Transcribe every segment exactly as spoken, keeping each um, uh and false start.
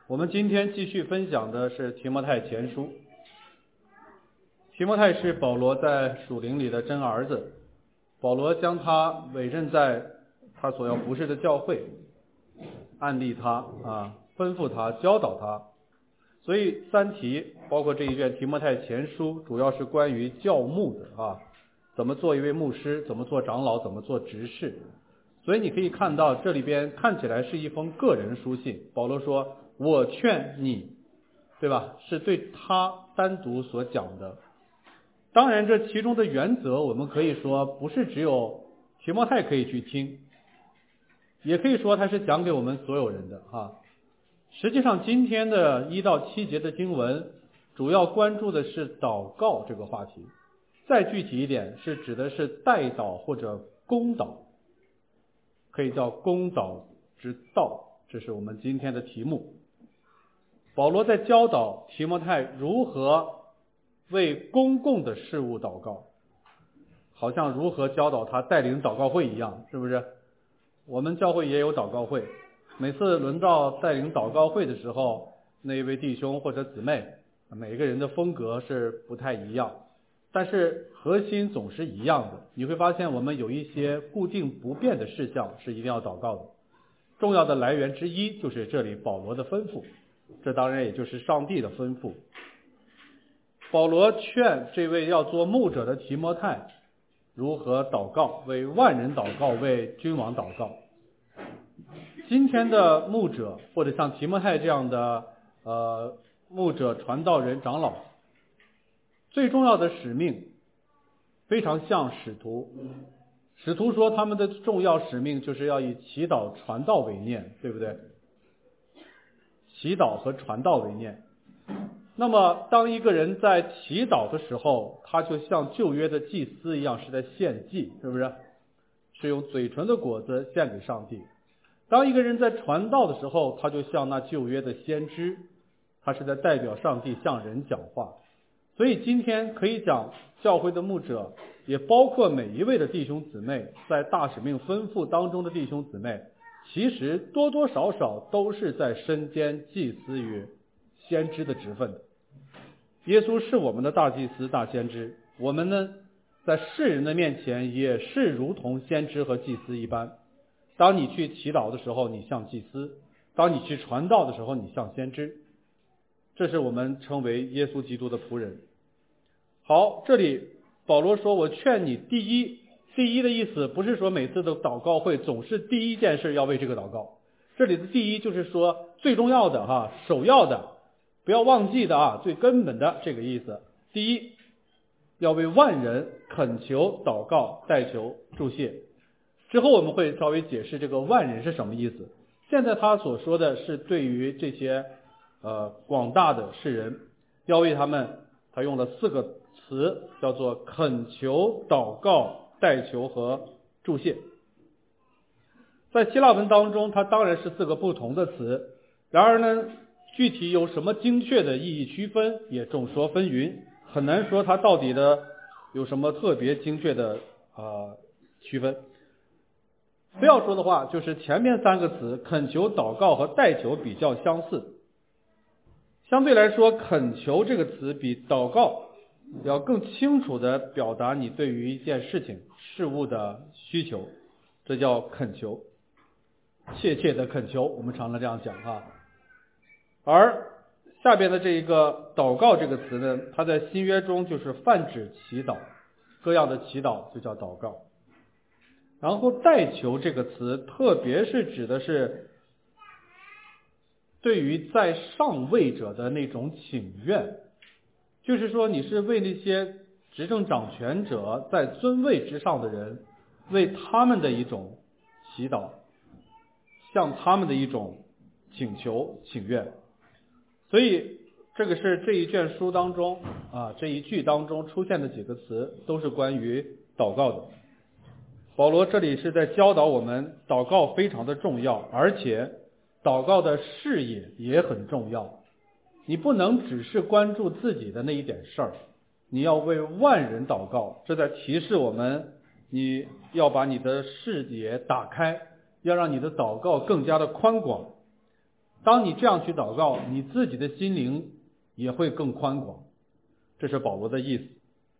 我们今天继续分享的是提摩太前书。提摩太是保罗在属灵里的真儿子，保罗将他委任在他所要服侍的教会，案例他啊，吩咐他，教导他。所以三题包括这一卷提摩太前书，主要是关于教牧的啊，怎么做一位牧师，怎么做长老，怎么做执事。所以你可以看到这里边看起来是一封个人书信，保罗说我劝你，对吧，是对他单独所讲的。当然这其中的原则我们可以说不是只有提摩太可以去听，也可以说他是讲给我们所有人的啊。实际上今天的一到七节的经文主要关注的是祷告这个话题，再具体一点是指的是代祷或者公祷，可以叫公祷之道，这是我们今天的题目。保罗在教导提摩太如何为公共的事物祷告，好像如何教导他带领祷告会一样，是不是？我们教会也有祷告会，每次轮到带领祷告会的时候，那一位弟兄或者姊妹，每个人的风格是不太一样，但是核心总是一样的。你会发现我们有一些固定不变的事项是一定要祷告的，重要的来源之一就是这里保罗的吩咐，这当然也就是上帝的吩咐。保罗劝这位要做牧者的提摩太如何祷告，为万人祷告，为君王祷告。今天的牧者或者像提摩太这样的呃牧者、传道人、长老，最重要的使命非常像使徒。使徒说他们的重要使命就是要以祈祷传道为念，对不对？祈祷和传道为念。那么当一个人在祈祷的时候，他就像旧约的祭司一样，是在献祭，是不是？是用嘴唇的果子献给上帝。当一个人在传道的时候，他就像那旧约的先知，他是在代表上帝向人讲话。所以今天可以讲教会的牧者，也包括每一位的弟兄姊妹，在大使命吩咐当中的弟兄姊妹，其实多多少少都是在身兼祭司与先知的职分的。耶稣是我们的大祭司、大先知，我们呢在世人的面前也是如同先知和祭司一般。当你去祈祷的时候，你像祭司；当你去传道的时候，你像先知。这是我们称为耶稣基督的仆人。好，这里保罗说我劝你，第一第一的意思不是说每次的祷告会总是第一件事要为这个祷告，这里的第一就是说最重要的哈，首要的，不要忘记的啊，最根本的这个意思。第一，要为万人恳求、祷告、代求、祝谢。之后我们会稍微解释这个万人是什么意思。现在他所说的是对于这些呃广大的世人，要为他们，他用了四个词，叫做恳求、祷告、代求和祝谢。在希腊文当中，它当然是四个不同的词，然而呢具体有什么精确的意义区分也众说纷纭，很难说它到底的有什么特别精确的呃区分。非要说的话，就是前面三个词恳求、祷告和代求比较相似。相对来说，恳求这个词比祷告要更清楚地表达你对于一件事情、事物的需求，这叫恳求，切切的恳求，我们常常这样讲啊。而下边的这一个祷告这个词呢，它在新约中就是泛指祈祷，各样的祈祷就叫祷告。然后代求这个词，特别是指的是对于在上位者的那种请愿，就是说你是为那些执政掌权者在尊位之上的人，为他们的一种祈祷，向他们的一种请求请愿。所以这个是这一卷书当中啊，这一句当中出现的几个词都是关于祷告的。保罗这里是在教导我们祷告非常的重要，而且祷告的视野也很重要。你不能只是关注自己的那一点事儿，你要为万人祷告，这在提示我们你要把你的视野打开，要让你的祷告更加的宽广。 当你这样去祷告，你自己的心灵也会更宽广。这是保罗的意思。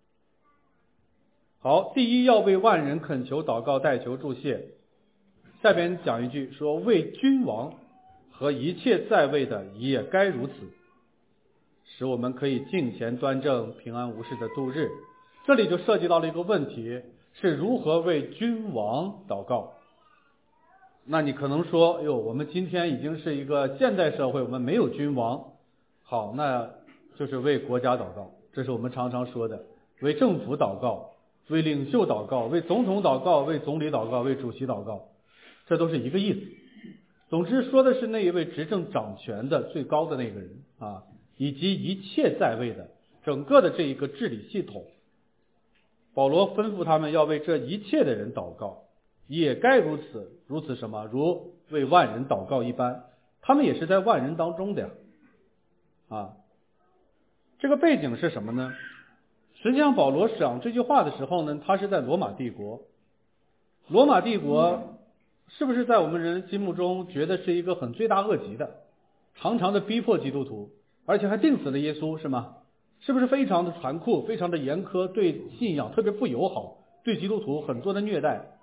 好，第一要为万人恳求祷告代求祝谢。下边讲一句说，为君王和一切在位的也该如此，使我们可以敬虔端正平安无事的度日。这里就涉及到了一个问题，是如何为君王祷告。那你可能说，哟，我们今天已经是一个现代社会，我们没有君王。好，那就是为国家祷告，这是我们常常说的，为政府祷告，为领袖祷告，为总统祷告，为总理祷告，为主席祷告，这都是一个意思。总之说的是那一位执政掌权的最高的那个人啊，以及一切在位的整个的这一个治理系统。保罗吩咐他们要为这一切的人祷告，也该如此，如此什么？如为万人祷告一般，他们也是在万人当中的呀。啊，这个背景是什么呢？实际上保罗讲这句话的时候呢，他是在罗马帝国。罗马帝国是不是在我们人心目中觉得是一个很罪大恶极的，常常的逼迫基督徒，而且还定死了耶稣，是吗？是不是非常的残酷，非常的严苛，对信仰特别不友好，对基督徒很多的虐待？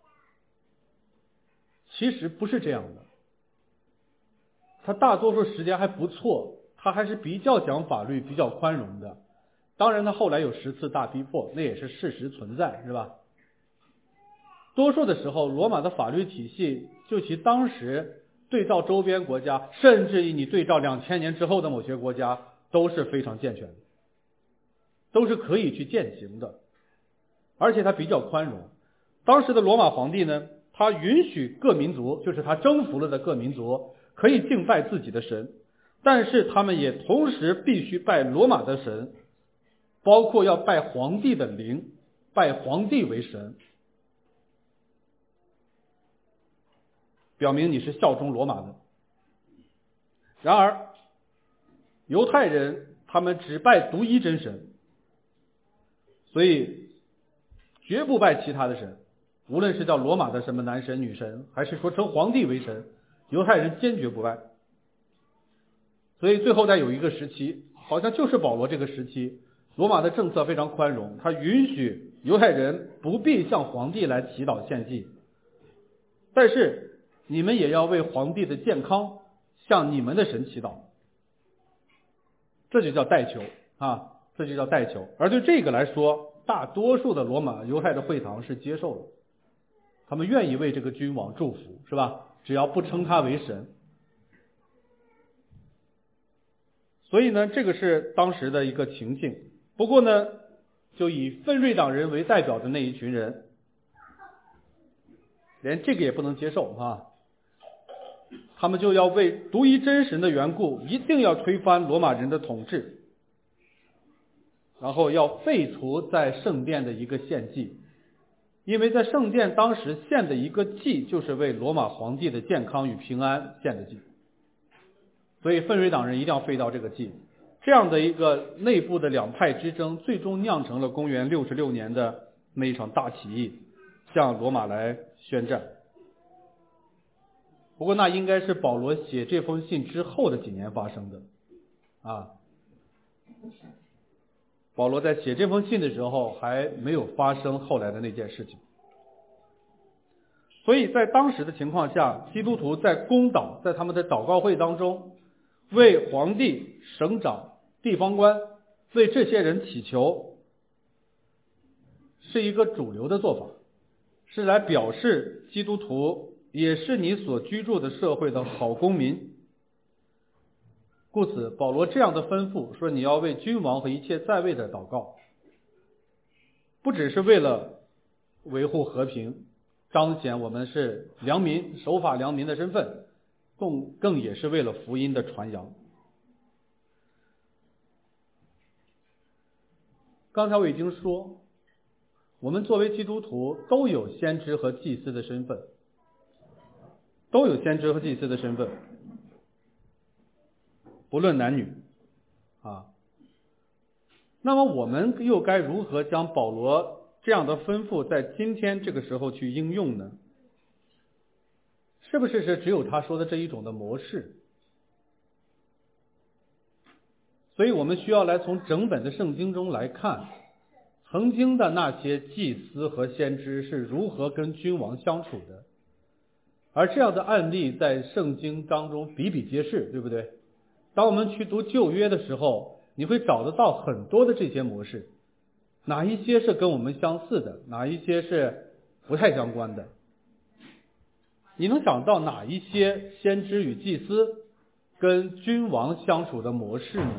其实不是这样的，他大多数时间还不错，他还是比较讲法律，比较宽容的。当然他后来有十次大逼迫，那也是事实存在，是吧？多数的时候，罗马的法律体系就其当时对照周边国家，甚至于你对照两千年之后的某些国家，都是非常健全的，都是可以去践行的，而且他比较宽容。当时的罗马皇帝呢，他允许各民族，就是他征服了的各民族，可以敬拜自己的神，但是他们也同时必须拜罗马的神，包括要拜皇帝的灵，拜皇帝为神，表明你是效忠罗马的。然而犹太人他们只拜独一真神，所以绝不拜其他的神，无论是叫罗马的什么男神女神，还是说称皇帝为神，犹太人坚决不拜。所以最后再有一个时期，好像就是保罗这个时期，罗马的政策非常宽容，他允许犹太人不必向皇帝来祈祷献祭，但是你们也要为皇帝的健康向你们的神祈祷，这就叫代求啊，这就叫代求。而对这个来说，大多数的罗马犹太的会堂是接受的，他们愿意为这个君王祝福，是吧？只要不称他为神。所以呢，这个是当时的一个情境。不过呢，就以奋锐党人为代表的那一群人，连这个也不能接受啊，他们就要为独一真神的缘故，一定要推翻罗马人的统治，然后要废除在圣殿的一个献祭，因为在圣殿当时献的一个祭就是为罗马皇帝的健康与平安献的祭，所以奋锐党人一定要废掉这个祭。这样的一个内部的两派之争，最终酿成了公元六十六年的那一场大起义，向罗马来宣战。不过那应该是保罗写这封信之后的几年发生的啊。保罗在写这封信的时候还没有发生后来的那件事情。所以在当时的情况下，基督徒在公祷，在他们的祷告会当中，为皇帝、省长、地方官，为这些人祈求，是一个主流的做法，是来表示基督徒也是你所居住的社会的好公民。故此保罗这样的吩咐说，你要为君王和一切在位的祷告，不只是为了维护和平，彰显我们是良民、守法良民的身份，更更也是为了福音的传扬。刚才我已经说，我们作为基督徒都有先知和祭司的身份，都有先知和祭司的身份，不论男女啊。那么我们又该如何将保罗这样的吩咐在今天这个时候去应用呢？是不是是只有他说的这一种的模式？ 所以我们需要来从整本的圣经中来看，曾经的那些祭司和先知是如何跟君王相处的。而这样的案例在圣经当中比比皆是，对不对？当我们去读旧约的时候，你会找得到很多的这些模式，哪一些是跟我们相似的，哪一些是不太相关的。你能想到哪一些先知与祭司跟君王相处的模式呢？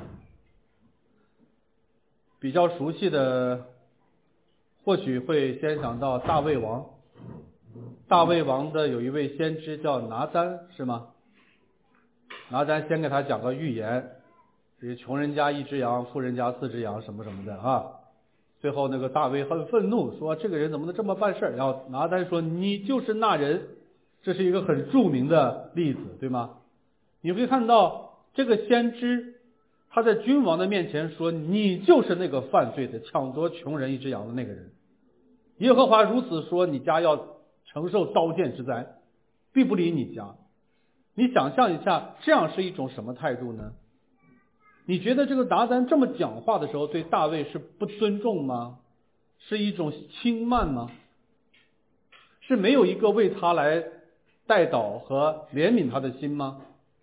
比较熟悉的或许会先想到大卫王。大卫王的有一位先知叫拿单，是吗？拿单先给他讲个预言，这穷人家一只羊，富人家四只羊，什么什么的啊。最后那个大卫很愤怒，说这个人怎么能这么办事？然后拿单说你就是那人，这是一个很著名的例子，对吗？你会看到这个先知他在君王的面前说你就是那个犯罪的抢夺穷人一只羊的那个人，耶和华如此说，你家要承受刀剑之灾，必不离你家。你想象一下，这样是一种什么态度呢？你觉得这个拿单这么讲话的时候对大卫是不尊重吗？是一种轻慢吗？是没有一个为他来代祷和怜悯他的心吗？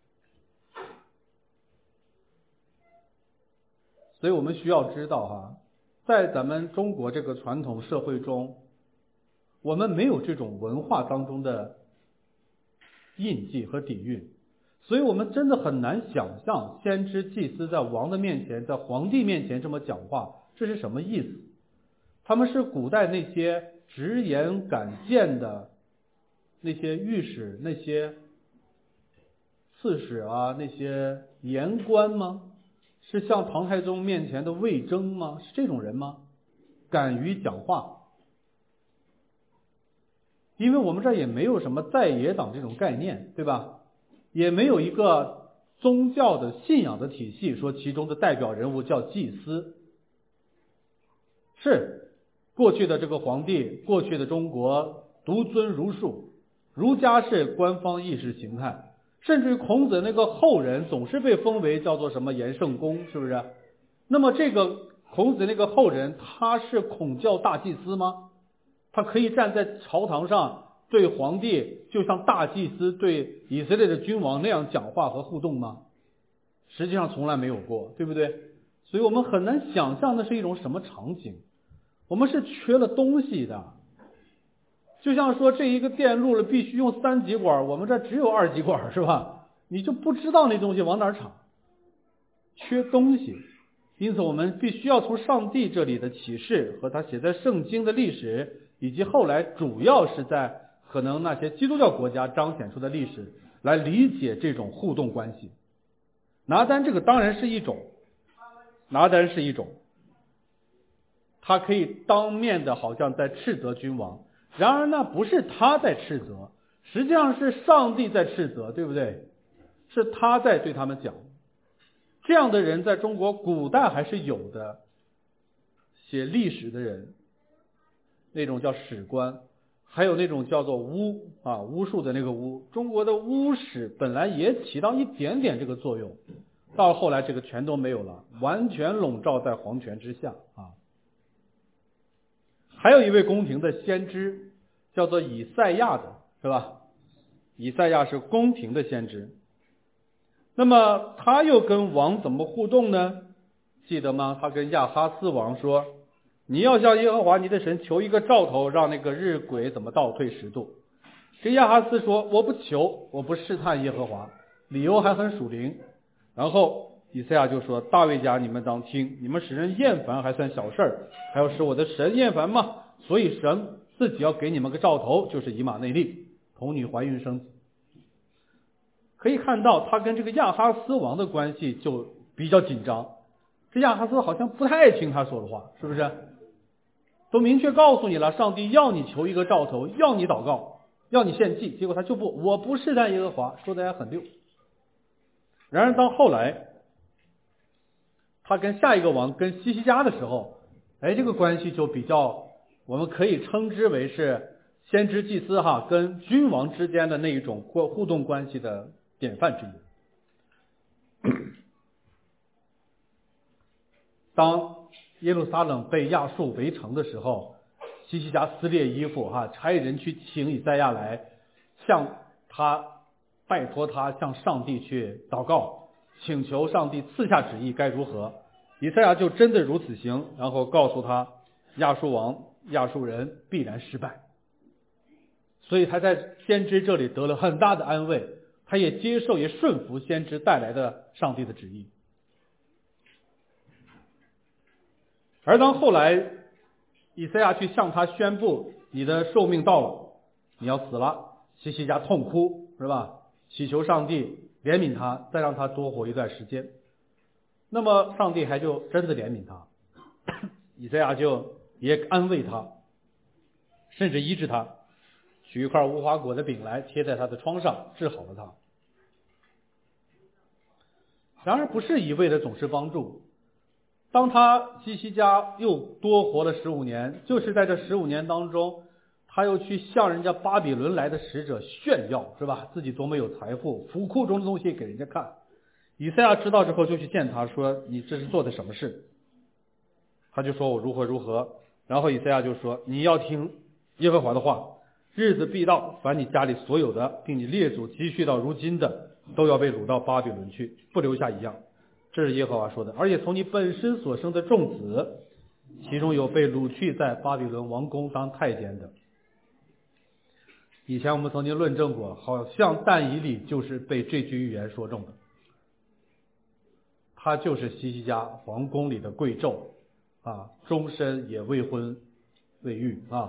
所以我们需要知道哈，在咱们中国这个传统社会中，我们没有这种文化当中的印记和底蕴，所以我们真的很难想象先知祭司在王的面前，在皇帝面前这么讲话，这是什么意思？他们是古代那些直言敢谏的那些御史、那些刺史啊、那些言官吗？是像唐太宗面前的魏征吗？是这种人吗？敢于讲话。因为我们这儿也没有什么在野党这种概念，对吧？也没有一个宗教的信仰的体系说其中的代表人物叫祭司。是过去的这个皇帝，过去的中国独尊儒术，儒家是官方意识形态，甚至于孔子那个后人总是被封为叫做什么颜圣公，是不是？那么这个孔子那个后人，他是孔教大祭司吗？他可以站在朝堂上对皇帝就像大祭司对以色列的君王那样讲话和互动吗？实际上从来没有过，对不对？所以我们很难想象那是一种什么场景。我们是缺了东西的，就像说这一个电路了必须用三极管，我们这只有二极管，是吧？你就不知道那东西往哪儿插，缺东西。因此我们必须要从上帝这里的启示和他写在圣经的历史，以及后来主要是在可能那些基督教国家彰显出的历史来理解这种互动关系。拿单这个当然是一种，拿单是一种，他可以当面的好像在斥责君王，然而那不是他在斥责，实际上是上帝在斥责，对不对？是他在对他们讲。这样的人在中国古代还是有的，写历史的人，那种叫史官，还有那种叫做巫啊巫术的那个巫，中国的巫史本来也起到一点点这个作用，到后来这个全都没有了，完全笼罩在皇权之下啊。还有一位宫廷的先知叫做以赛亚的，是吧？以赛亚是宫廷的先知。那么他又跟王怎么互动呢？记得吗？他跟亚哈斯王说，你要向耶和华你的神求一个兆头，让那个日晷怎么倒退十度。这亚哈斯说，我不求，我不试探耶和华，理由还很属灵。然后以赛亚就说，大卫家你们当听，你们使人厌烦还算小事儿，还要使我的神厌烦吗？所以神自己要给你们个兆头，就是以马内利，童女怀孕生子。可以看到他跟这个亚哈斯王的关系就比较紧张，这亚哈斯好像不太爱听他说的话，是不是？都明确告诉你了，上帝要你求一个兆头，要你祷告，要你献祭，结果他就不，我不试探耶和华，说的还很溜。然而到后来他跟下一个王跟西西家的时候，哎，这个关系就比较，我们可以称之为是先知祭司哈跟君王之间的那一种互动关系的典范之一。 当耶路撒冷被亚述围城的时候，希西家撕裂衣服哈，差人去请以赛亚来，向他拜托他向上帝去祷告，请求上帝赐下旨意该如何。以赛亚就真的如此行，然后告诉他亚述王亚述人必然失败。所以他在先知这里得了很大的安慰，他也接受也顺服先知带来的上帝的旨意。而当后来以赛亚去向他宣布你的寿命到了，你要死了，希西家痛哭是吧，祈求上帝怜悯他，再让他多活一段时间。那么上帝还就真的怜悯他，以赛亚就也安慰他，甚至医治他，取一块无花果的饼来贴在他的疮上，治好了他。然而不是一味的总是帮助，当他希西家又多活了十五年，就是在这十五年当中，他又去向人家巴比伦来的使者炫耀，是吧？自己多么有财富，府库中的东西给人家看。以赛亚知道之后就去见他，说你这是做的什么事？他就说我如何如何。然后以赛亚就说你要听耶和华的话，日子必到，凡你家里所有的，并你列祖积蓄到如今的，都要被掳到巴比伦去，不留下一样。这是耶和华说的。而且从你本身所生的众子，其中有被掳去在巴比伦王宫当太监的。以前我们曾经论证过，好像但以理就是被这句预言说中的，他就是希西家皇宫里的贵胄啊，终身也未婚未育啊。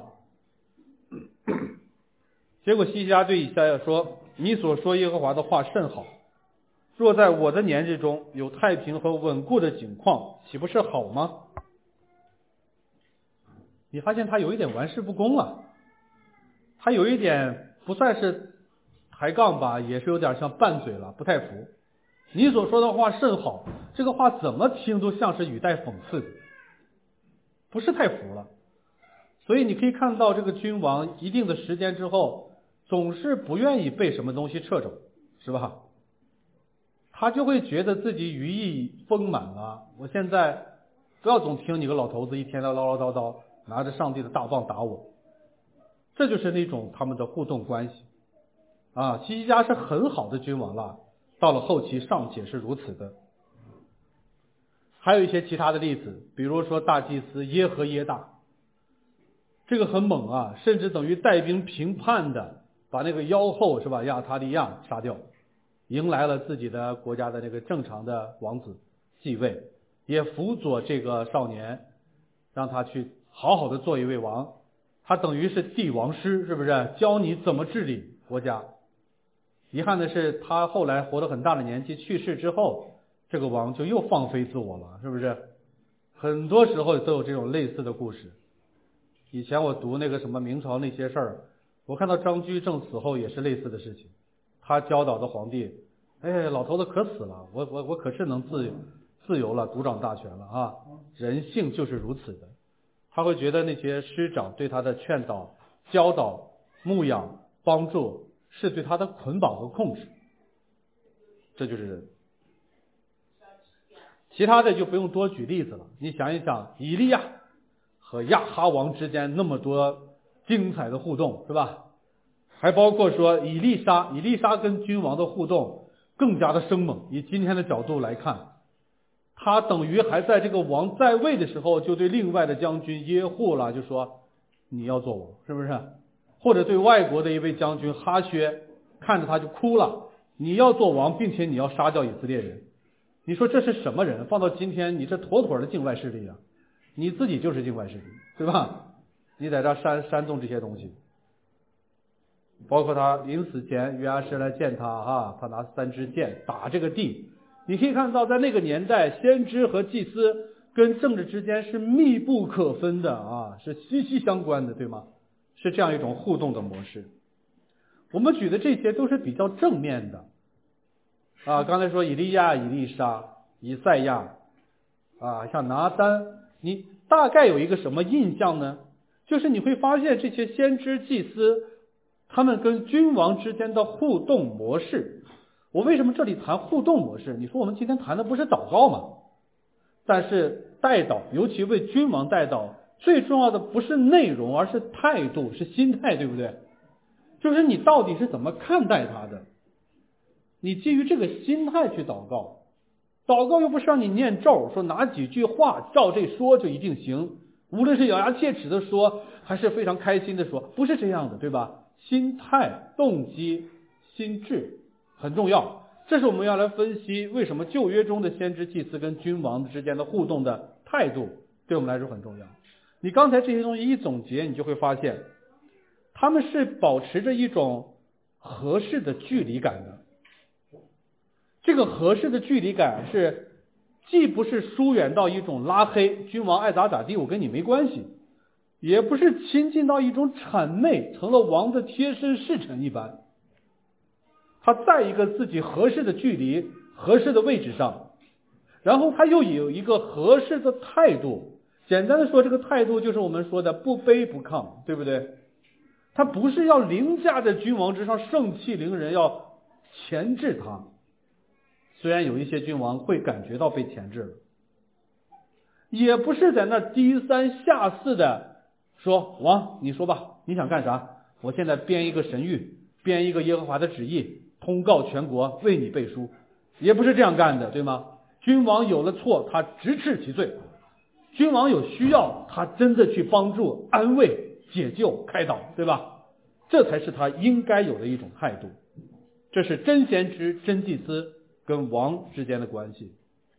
结果希西家对以赛亚说，你所说耶和华的话甚好，若在我的年日中有太平和稳固的景况，岂不是好吗？你发现他有一点玩世不恭了，他有一点不算是抬杠吧，也是有点像拌嘴了，不太服。你所说的话甚好，这个话怎么听都像是语带讽刺的，不是太服了。所以你可以看到这个君王一定的时间之后，总是不愿意被什么东西掣肘，是吧？他就会觉得自己羽翼丰满了，我现在不要总听你个老头子一天唠唠叨叨，拿着上帝的大棒打我。这就是那种他们的互动关系啊。希西家是很好的君王了，到了后期尚且是如此的。还有一些其他的例子，比如说大祭司耶和耶大，这个很猛啊，甚至等于带兵平叛的把那个妖后是吧亚他利亚杀掉，迎来了自己的国家的那个正常的王子继位，也辅佐这个少年，让他去好好的做一位王。他等于是帝王师，是不是教你怎么治理国家？遗憾的是他后来活了很大的年纪，去世之后，这个王就又放飞自我了，是不是？很多时候都有这种类似的故事。以前我读那个什么明朝那些事儿，我看到张居正死后也是类似的事情。他教导的皇帝，哎，老头子可死了，我我我可是能自由自由了，独掌大权了啊！人性就是如此的，他会觉得那些师长对他的劝导、教导、牧养、帮助是对他的捆绑和控制，这就是人。其他的就不用多举例子了，你想一想，以利亚和亚哈王之间那么多精彩的互动，是吧？还包括说以利沙，以利沙跟君王的互动更加的生猛。以今天的角度来看，他等于还在这个王在位的时候，就对另外的将军耶户了，就说你要做王，是不是？或者对外国的一位将军哈薛，看着他就哭了，你要做王，并且你要杀掉以色列人。你说这是什么人？放到今天，你这妥妥的境外势力啊！你自己就是境外势力，对吧？你在这煽煽动这些东西。包括他临死前，约阿施来见他啊，他拿三支箭打这个地。你可以看到，在那个年代，先知和祭司跟政治之间是密不可分的啊，是息息相关的，对吗？是这样一种互动的模式。我们举的这些都是比较正面的啊。刚才说以利亚、以利沙、以赛亚啊，像拿单，你大概有一个什么印象呢？就是你会发现这些先知、祭司他们跟君王之间的互动模式。我为什么这里谈互动模式？你说我们今天谈的不是祷告吗？ 但是代祷，尤其为君王代祷，最重要的不是内容，而是态度，是心态，对不对？就是你到底是怎么看待他的，你基于这个心态去祷告。祷告又不是让你念咒，说拿几句话照这说就一定行，无论是咬牙切齿的说，还是非常开心的说，不是这样的，对吧？心态、动机、心智很重要，这是我们要来分析为什么旧约中的先知祭司跟君王之间的互动的态度对我们来说很重要。你刚才这些东西一总结，你就会发现他们是保持着一种合适的距离感的。这个合适的距离感是既不是疏远到一种拉黑，君王爱咋咋地，我跟你没关系，也不是亲近到一种谄媚，成了王的贴身侍臣一般。他在一个自己合适的距离、合适的位置上，然后他又有一个合适的态度。简单的说，这个态度就是我们说的不卑不亢，对不对？他不是要凌驾在君王之上，盛气凌人，要钳制他。虽然有一些君王会感觉到被钳制了，也不是在那低三下四的说，王你说吧，你想干啥？我现在编一个神谕，编一个耶和华的旨意，通告全国，为你背书，也不是这样干的，对吗？君王有了错，他直斥其罪；君王有需要，他真的去帮助、安慰、解救、开导，对吧？这才是他应该有的一种态度。这是真先知、真祭司跟王之间的关系。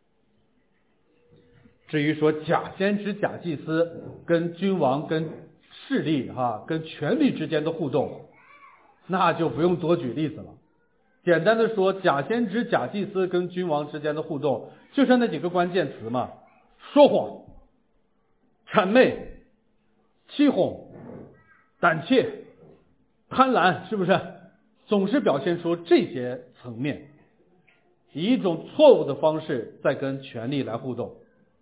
至于说假先知、假祭司跟君王、跟势力哈、跟权力之间的互动，那就不用多举例子了。简单的说，假先知、假祭司跟君王之间的互动，就是那几个关键词嘛：说谎、谄媚、欺哄、胆怯、贪婪，是不是？总是表现出这些层面，以一种错误的方式在跟权力来互动。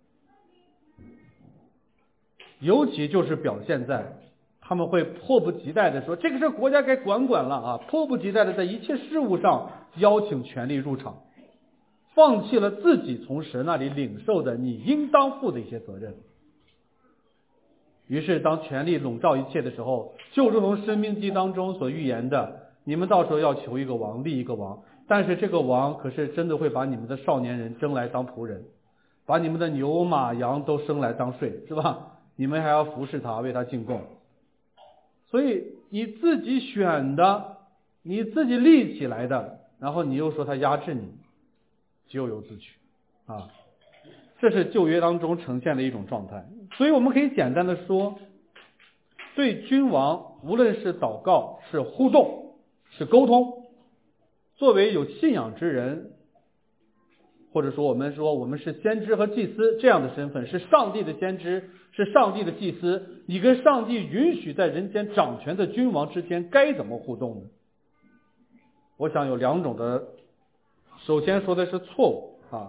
尤其就是表现在他们会迫不及待的说，这个事国家该管管了啊！迫不及待的在一切事务上邀请权力入场，放弃了自己从神那里领受的你应当负的一些责任。于是当权力笼罩一切的时候，就如同申命记当中所预言的，你们到时候要求一个王，立一个王，但是这个王可是真的会把你们的少年人征来当仆人，把你们的牛马羊都生来当税，是吧？你们还要服侍他，为他进贡。所以你自己选的，你自己立起来的，然后你又说他压制你，咎由自取啊！这是旧约当中呈现的一种状态。所以我们可以简单的说，对君王无论是祷告、是互动、是沟通，作为有信仰之人，或者说我们说我们是先知和祭司这样的身份，是上帝的先知，是上帝的祭司，你跟上帝允许在人间掌权的君王之间该怎么互动呢？我想有两种的，首先说的是错误啊。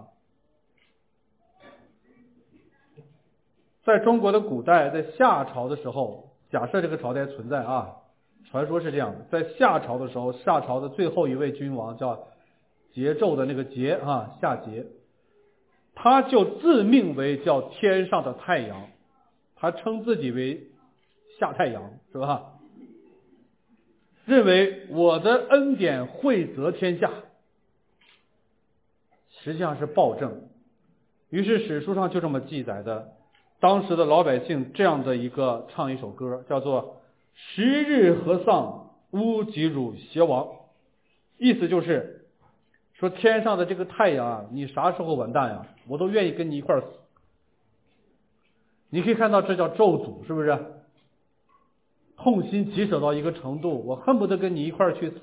在中国的古代，在夏朝的时候，假设这个朝代存在啊，传说是这样的，在夏朝的时候，夏朝的最后一位君王叫桀纣的那个桀啊，夏桀，他就自命为叫天上的太阳，他称自己为夏太阳，是吧？认为我的恩典惠泽天下，实际上是暴政。于是史书上就这么记载的，当时的老百姓这样的一个唱一首歌，叫做十日和丧，乌吉汝邪王，意思就是说天上的这个太阳啊，你啥时候完蛋呀？我都愿意跟你一块儿死。你可以看到这叫咒诅，是不是？痛心疾首到一个程度，我恨不得跟你一块儿去死。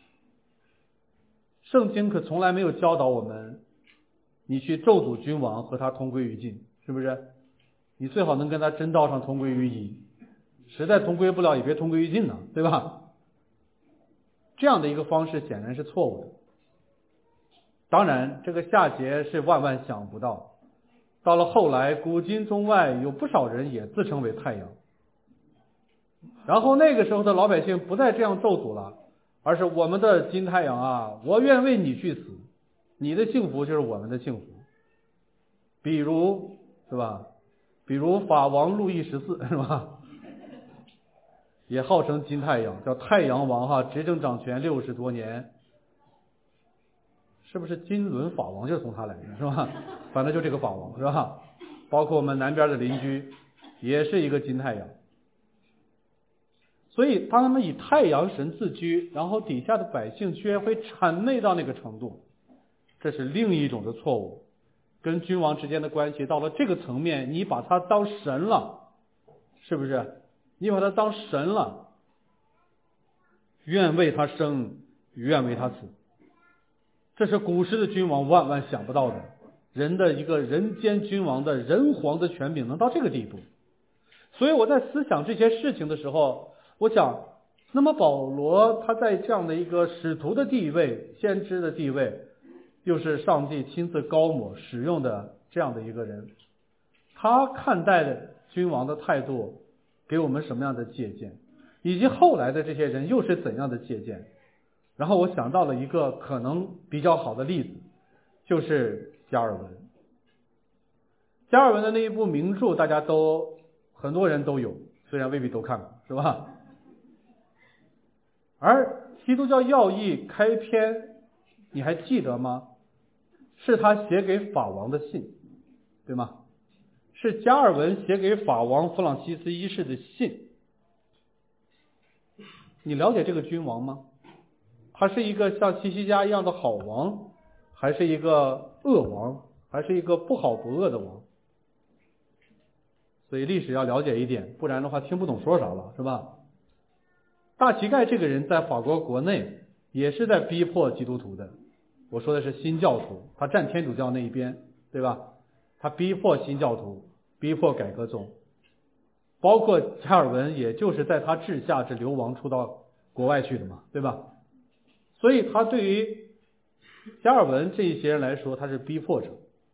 圣经可从来没有教导我们，你去咒诅君王和他同归于尽，是不是？你最好能跟他真道上同归于一，实在同归不了也别同归于尽呢，对吧？这样的一个方式显然是错误的。当然这个夏桀是万万想不到，到了后来古今中外有不少人也自称为太阳，然后那个时候的老百姓不再这样咒诅了，而是我们的金太阳啊，我愿为你去死，你的幸福就是我们的幸福。 比如是吧？比如法王路易十四是吧？也号称金太阳，叫太阳王哈，执政掌权六十多年。是不是金轮法王就是从他来的是吧？反正就这个法王是吧？包括我们南边的邻居也是一个金太阳。所以当他们以太阳神自居，然后底下的百姓居然会谄媚到那个程度，这是另一种的错误。跟君王之间的关系到了这个层面，你把他当神了，是不是？你把他当神了，愿为他生，愿为他死，这是古时的君王万万想不到的。人的一个人间君王的人皇的权柄能到这个地步。所以我在思想这些事情的时候，我想，那么保罗他在这样的一个使徒的地位，先知的地位，又是上帝亲自高抹使用的这样的一个人，他看待的君王的态度给我们什么样的借鉴，以及后来的这些人又是怎样的借鉴。然后我想到了一个可能比较好的例子，就是加尔文。加尔文的那一部名著大家都很多人都有，虽然未必都看过，是吧？而基督教要义开篇你还记得吗？是他写给法王的信，对吗？是加尔文写给法王弗朗西斯一世的信。你了解这个君王吗？他是一个像西西家一样的好王，还是一个恶王，还是一个不好不恶的王？所以历史要了解一点，不然的话听不懂说啥了，是吧？大乞丐这个人在法国国内也是在逼迫基督徒的，我说的是新教徒，他站天主教那一边，对吧？他逼迫新教徒，逼迫改革宗，包括加尔文也就是在他治下是流亡出到国外去的嘛，对吧？所以他对于加尔文这一些人来说，他是逼迫者，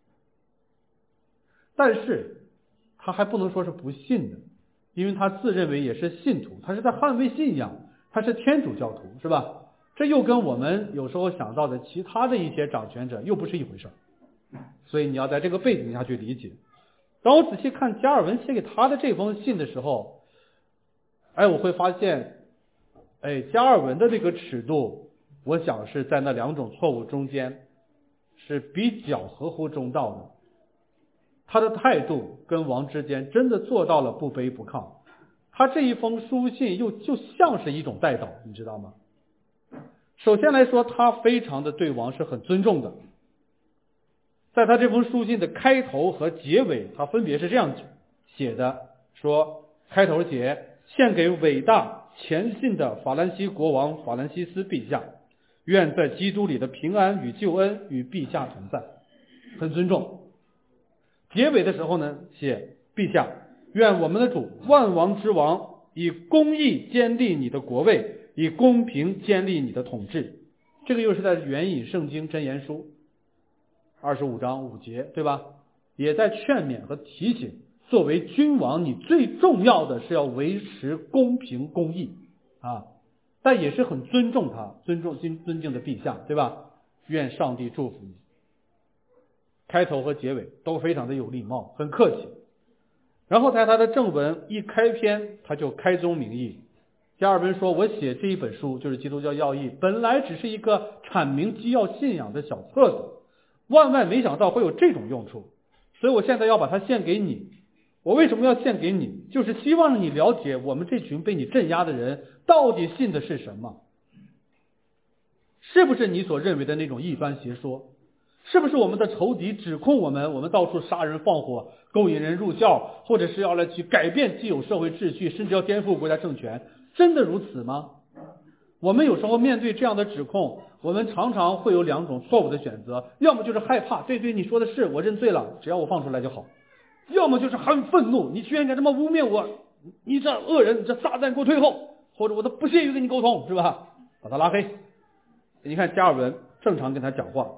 但是他还不能说是不信的，因为他自认为也是信徒，他是在捍卫信仰，他是天主教徒，是吧？这又跟我们有时候想到的其他的一些掌权者又不是一回事，所以你要在这个背景下去理解。当我仔细看加尔文写给他的这封信的时候，哎，我会发现，哎，加尔文的这个尺度，我想是在那两种错误中间是比较合乎中道的。他的态度跟王之间真的做到了不卑不亢，他这一封书信又就像是一种代祷，你知道吗？首先来说，他非常的对王是很尊重的。在他这封书信的开头和结尾，他分别是这样写的，说开头写献给伟大虔信的法兰西国王法兰西斯陛下，愿在基督里的平安与救恩与陛下同在，很尊重。结尾的时候呢，写陛下，愿我们的主万王之王以公义坚立你的国位，以公平坚立你的统治。这个又是在援引圣经箴言书二十五章五节，对吧？也在劝勉和提醒，作为君王，你最重要的是要维持公平公义啊，但也是很尊重他，尊重尊尊敬的陛下，对吧？愿上帝祝福你。开头和结尾都非常的有礼貌，很客气。然后在他的正文一开篇，他就开宗明义。加尔文说，我写这一本书就是基督教要义，本来只是一个阐明基要信仰的小册子，万万没想到会有这种用处，所以我现在要把它献给你。我为什么要献给你？就是希望让你了解我们这群被你镇压的人到底信的是什么，是不是你所认为的那种异端邪说？是不是我们的仇敌指控我们，我们到处杀人放火，勾引人入教，或者是要来去改变既有社会秩序，甚至要颠覆国家政权？真的如此吗？我们有时候面对这样的指控，我们常常会有两种错误的选择，要么就是害怕，对对，你说的是，我认罪了，只要我放出来就好；要么就是很愤怒，你居然敢这么污蔑我，你这恶人，你这撒旦，给我退后，或者我都不屑于跟你沟通，是吧？把他拉黑。你看加尔文正常跟他讲话，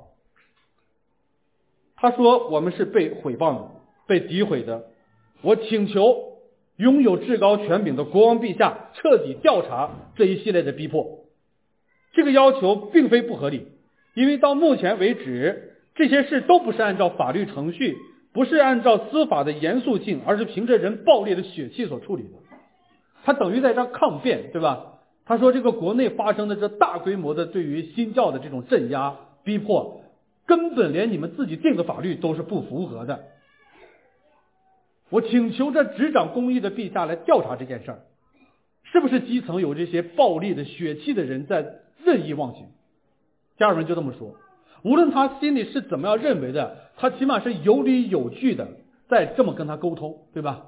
他说我们是被毁谤的，被诋毁的，我请求拥有至高权柄的国王陛下彻底调查这一系列的逼迫。这个要求并非不合理，因为到目前为止这些事都不是按照法律程序不是按照司法的严肃性，而是凭着人暴烈的血气所处理的。他等于在这抗辩，对吧？他说这个国内发生的这大规模的对于新教的这种镇压逼迫，根本连你们自己定的法律都是不符合的。我请求着执掌公义的陛下来调查这件事儿，是不是基层有这些暴力的血气的人在任意妄行？加尔文就这么说，无论他心里是怎么样认为的，他起码是有理有据的在这么跟他沟通，对吧？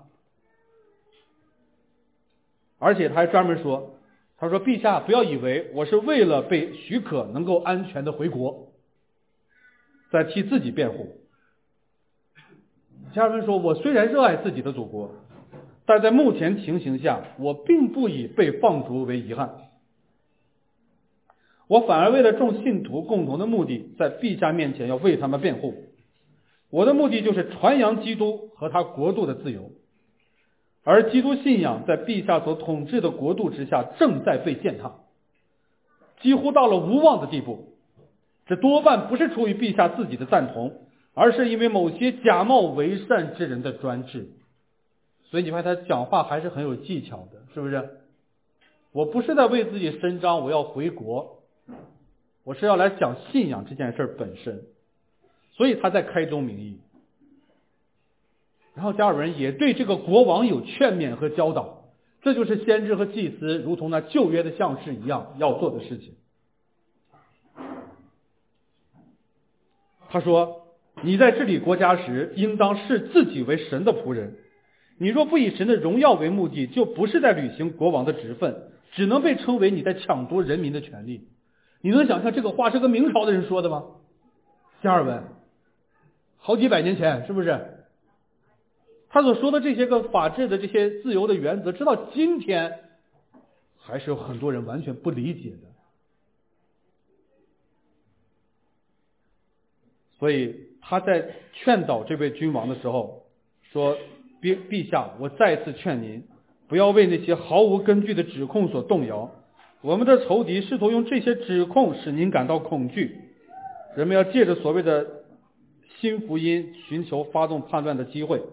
而且他还专门说，他说陛下不要以为我是为了被许可能够安全的回国，在替自己辩护。加尔文说，我虽然热爱自己的祖国，但在目前情形下，我并不以被放逐为遗憾，我反而为了众信徒共同的目的，在陛下面前要为他们辩护。我的目的就是传扬基督和他国度的自由，而基督信仰在陛下所统治的国度之下正在被践踏，几乎到了无望的地步。这多半不是出于陛下自己的赞同，而是因为某些假冒为善之人的专制。所以你看他讲话还是很有技巧的，是不是？我不是在为自己伸张我要回国，我是要来讲信仰这件事本身，所以他在开宗明义。然后加尔文也对这个国王有劝勉和教导，这就是先知和祭司如同那旧约的象式一样要做的事情。他说，你在治理国家时，应当视自己为神的仆人，你若不以神的荣耀为目的，就不是在履行国王的职分，只能被称为你在抢夺人民的权利。你能想象这个话是个明朝的人说的吗？加尔文好几百年前，是不是？他所说的这些个法治的这些自由的原则，直到今天还是有很多人完全不理解的。所以他在劝导这位君王的时候说，陛陛下，我再次劝您不要为那些毫无根据的指控所动摇。我们的仇敌试图用这些指控使您感到恐惧，人们要借着所谓的新福音寻求发动叛乱的机会。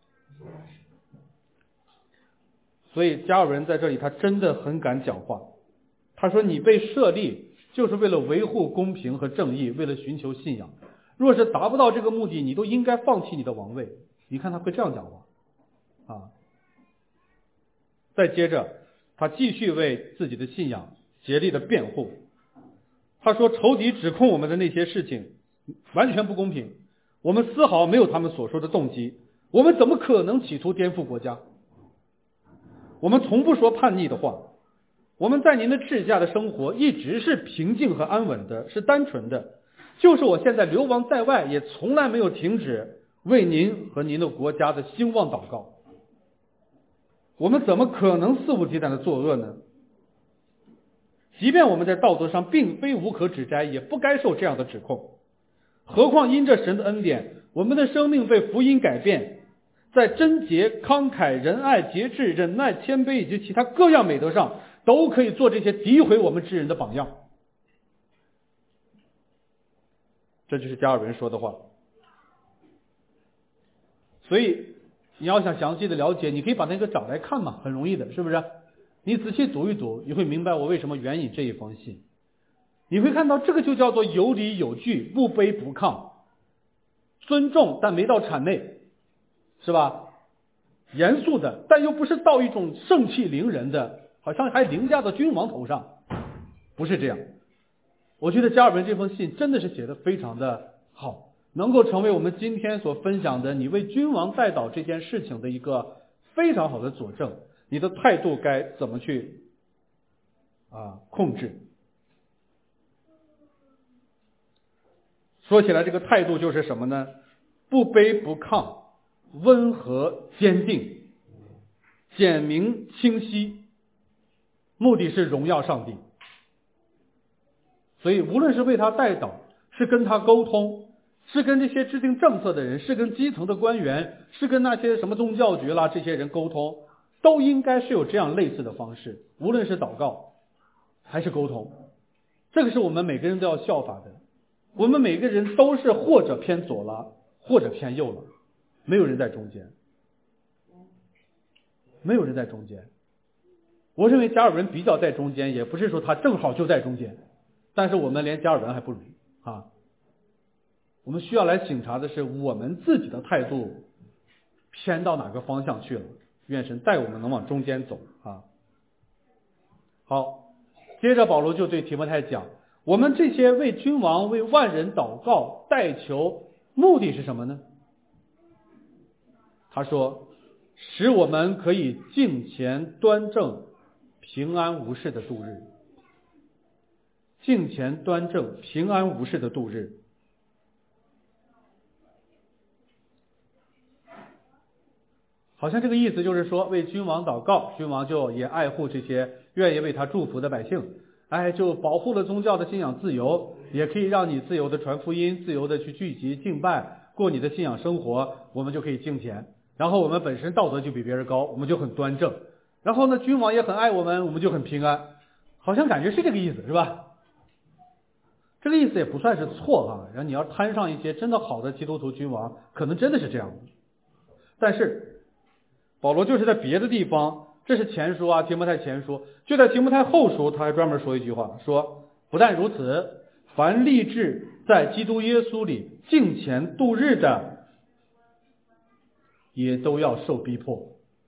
所以加尔文在这里他真的很敢讲话。他说，你被设立就是为了维护公平和正义，为了寻求信仰，若是达不到这个目的，你都应该放弃你的王位。你看他会这样讲话啊。再接着他继续为自己的信仰竭力的辩护。他说，仇敌指控我们的那些事情完全不公平，我们丝毫没有他们所说的动机，我们怎么可能企图颠覆国家？我们从不说叛逆的话，我们在您的治下的生活一直是平静和安稳的，是单纯的，就是我现在流亡在外，也从来没有停止为您和您的国家的兴旺祷告。我们怎么可能肆无忌惮的作恶呢？即便我们在道德上并非无可指摘，也不该受这样的指控。何况因着神的恩典，我们的生命被福音改变，在贞洁、慷慨、仁爱、节制、忍耐、谦卑以及其他各样美德上，都可以做这些诋毁我们之人的榜样。这就是加尔文说的话。所以你要想详细的了解，你可以把那个找来看嘛，很容易的，是不是？你仔细读一读，你会明白我为什么援引这一封信。你会看到这个就叫做有理有据，不卑不亢，尊重但没到谄媚，是吧？严肃的，但又不是到一种盛气凌人的，好像还凌驾到君王头上，不是这样。我觉得加尔文这封信真的是写得非常的好，能够成为我们今天所分享的你为君王代祷这件事情的一个非常好的佐证。你的态度该怎么去啊控制？说起来，这个态度就是什么呢？不卑不亢，温和坚定，简明清晰，目的是荣耀上帝。所以无论是为他代祷，是跟他沟通，是跟这些制定政策的人，是跟基层的官员，是跟那些什么宗教局啦这些人沟通，都应该是有这样类似的方式，无论是祷告还是沟通。这个是我们每个人都要效法的。我们每个人都是或者偏左了，或者偏右了， 没有人在中间，没有人在中间。我认为加尔文比较在中间，也不是说他正好就在中间，但是我们连加尔文还不如啊。我们需要来省察的是我们自己的态度偏到哪个方向去了，愿神带我们能往中间走啊。好，接着保罗就对提摩太讲，我们这些为君王为万人祷告代求，目的是什么呢？他说，使我们可以敬虔端正，平安无事的度日。敬虔端正，平安无事的度日。好像这个意思就是说，为君王祷告，君王就也爱护这些愿意为他祝福的百姓，哎，就保护了宗教的信仰自由，也可以让你自由的传福音，自由的去聚集敬拜，过你的信仰生活，我们就可以敬虔。然后我们本身道德就比别人高，我们就很端正。然后呢，君王也很爱我们，我们就很平安。好像感觉是这个意思，是吧？这个意思也不算是错啊。然后你要摊上一些真的好的基督徒君王，可能真的是这样的。但是保罗就是在别的地方，这是前书啊，提摩太前书，就在提摩太后书，他还专门说一句话，说不但如此，凡立志在基督耶稣里敬虔度日的，也都要受逼迫。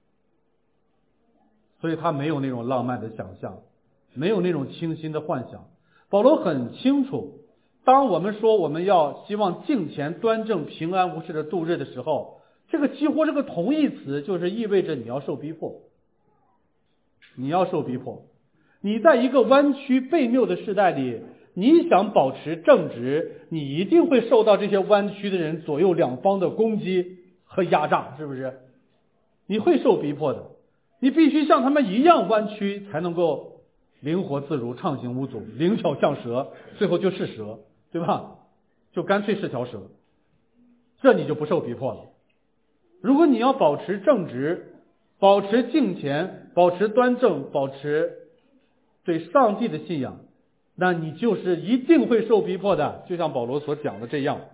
所以他没有那种浪漫的想象，没有那种清新的幻想。保罗很清楚，当我们说我们要希望敬虔端正平安无事的度日的时候，这个几乎这个同义词就是意味着你要受逼迫，你要受逼迫。你在一个弯曲悖谬的时代里，你想保持正直，你一定会受到这些弯曲的人左右两方的攻击和压榨，是不是？你会受逼迫的，你必须像他们一样弯曲，才能够灵活自如，畅行无阻，灵巧像蛇，最后就是蛇，对吧？就干脆是条蛇，这你就不受逼迫了。如果你要保持正直，保持敬虔，保持端正，保持对上帝的信仰，那你就是一定会受逼迫的，就像保罗所讲的这样。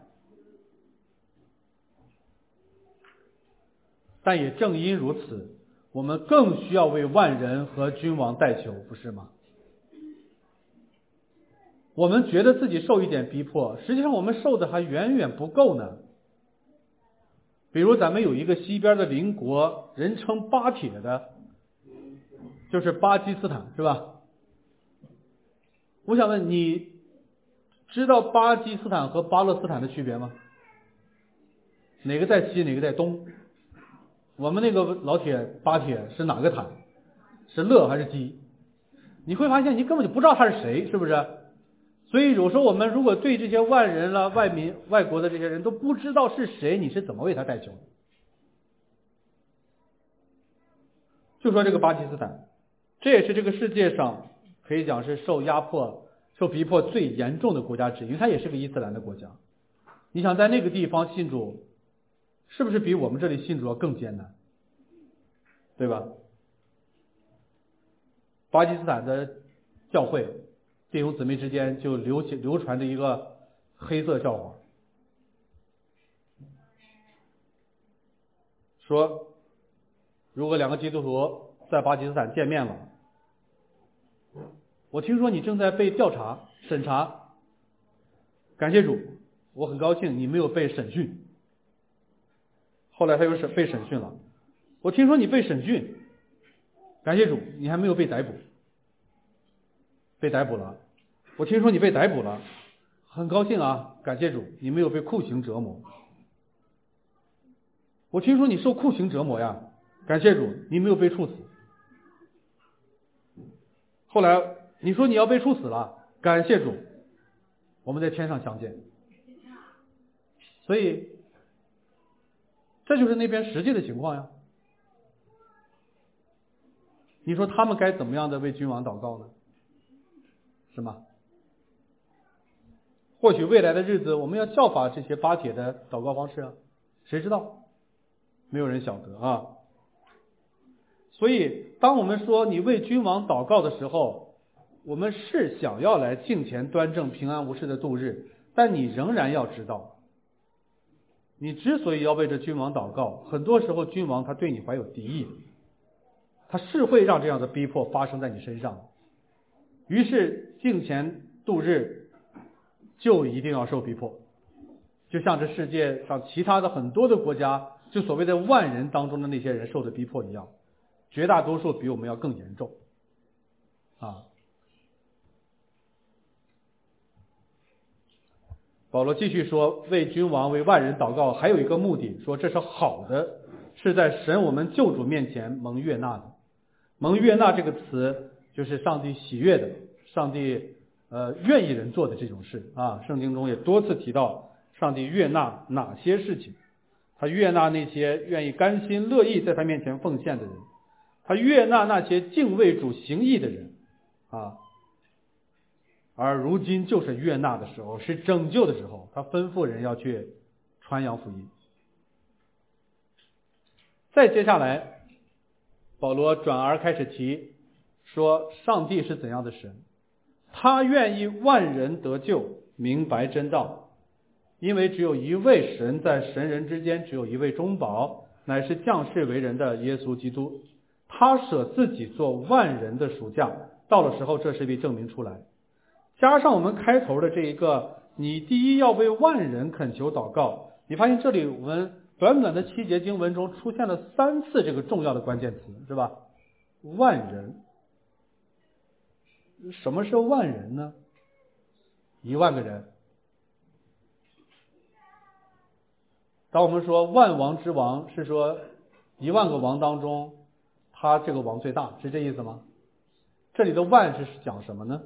但也正因如此，我们更需要为万人和君王代求，不是吗？我们觉得自己受一点逼迫，实际上我们受的还远远不够呢。比如咱们有一个西边的邻国，人称巴铁的，就是巴基斯坦，是吧？我想问你，知道巴基斯坦和巴勒斯坦的区别吗？哪个在西，哪个在东？我们那个老铁巴铁是哪个坦？是乐还是基？你会发现你根本就不知道他是谁，是不是？所以有时候我们如果对这些外人了、外民、外国的这些人都不知道是谁，你是怎么为他代求？就说这个巴基斯坦，这也是这个世界上可以讲是受压迫、受逼迫最严重的国家之一，因为它也是个伊斯兰的国家。你想在那个地方信主，是不是比我们这里信主要更艰难？对吧？巴基斯坦的教会弟兄姊妹之间就流起流传着一个黑色笑话，说如果两个基督徒在巴基斯坦见面了，我听说你正在被调查审查，感谢主，我很高兴你没有被审讯。后来他又审被审讯了，我听说你被审讯，感谢主，你还没有被逮捕。被逮捕了，我听说你被逮捕了，很高兴啊，感谢主，你没有被酷刑折磨。我听说你受酷刑折磨呀，感谢主，你没有被处死。后来你说你要被处死了，感谢主，我们在天上相见。所以这就是那边实际的情况呀。你说他们该怎么样的为君王祷告呢？是吗？或许未来的日子我们要效法这些巴铁的祷告方式啊，谁知道？没有人晓得啊。所以当我们说你为君王祷告的时候，我们是想要来敬虔端正平安无事的度日，但你仍然要知道， 你之所以要为这君王祷告，很多时候君王他对你怀有敌意，他是会让这样的逼迫发生在你身上。于是敬虔度日就一定要受逼迫，就像这世界上其他的很多的国家，就所谓的万人当中的那些人受的逼迫一样，绝大多数比我们要更严重啊。保罗继续说，为君王为万人祷告还有一个目的，说这是好的，是在神我们救主面前蒙悦纳的。蒙悦纳这个词就是上帝喜悦的，上帝呃愿意人做的这种事啊。圣经中也多次提到上帝悦纳哪些事情，他悦纳那些愿意甘心乐意在他面前奉献的人，他悦纳那些敬畏主行义的人啊。而如今就是悦纳的时候，是拯救的时候，他吩咐人要去传扬福音。再接下来保罗转而开始提说上帝是怎样的神，他愿意万人得救，明白真道，因为只有一位神，在神人之间只有一位中保，乃是降世为人的耶稣基督，他舍自己做万人的赎价，到了时候这事必证明出来。加上我们开头的这一个，你第一要为万人恳求祷告，你发现这里我们短短的七节经文中出现了三次这个重要的关键词，是吧？万人。什么是万人呢？一万个人。当我们说万王之王，是说一万个王当中他这个王最大，是这意思吗？这里的万是讲什么呢？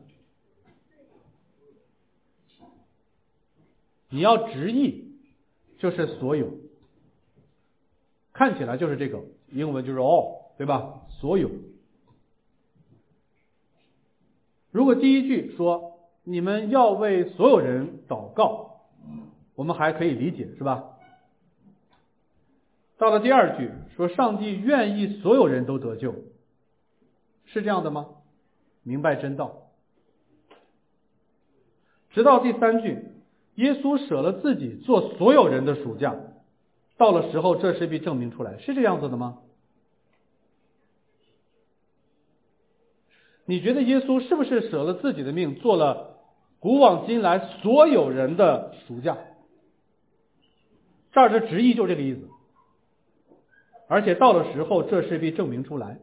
你要直译就是所有，看起来就是这个，英文就是 all， 对吧？所有。如果第一句说你们要为所有人祷告，我们还可以理解，是吧？到了第二句说上帝愿意所有人都得救，是这样的吗？明白真道。直到第三句，耶稣舍了自己做所有人的赎价，到了时候这事必证明出来，是这样子的吗？你觉得耶稣是不是舍了自己的命，做了古往今来所有人的赎价？这儿的直译就这个意思。而且到了时候这事必证明出来。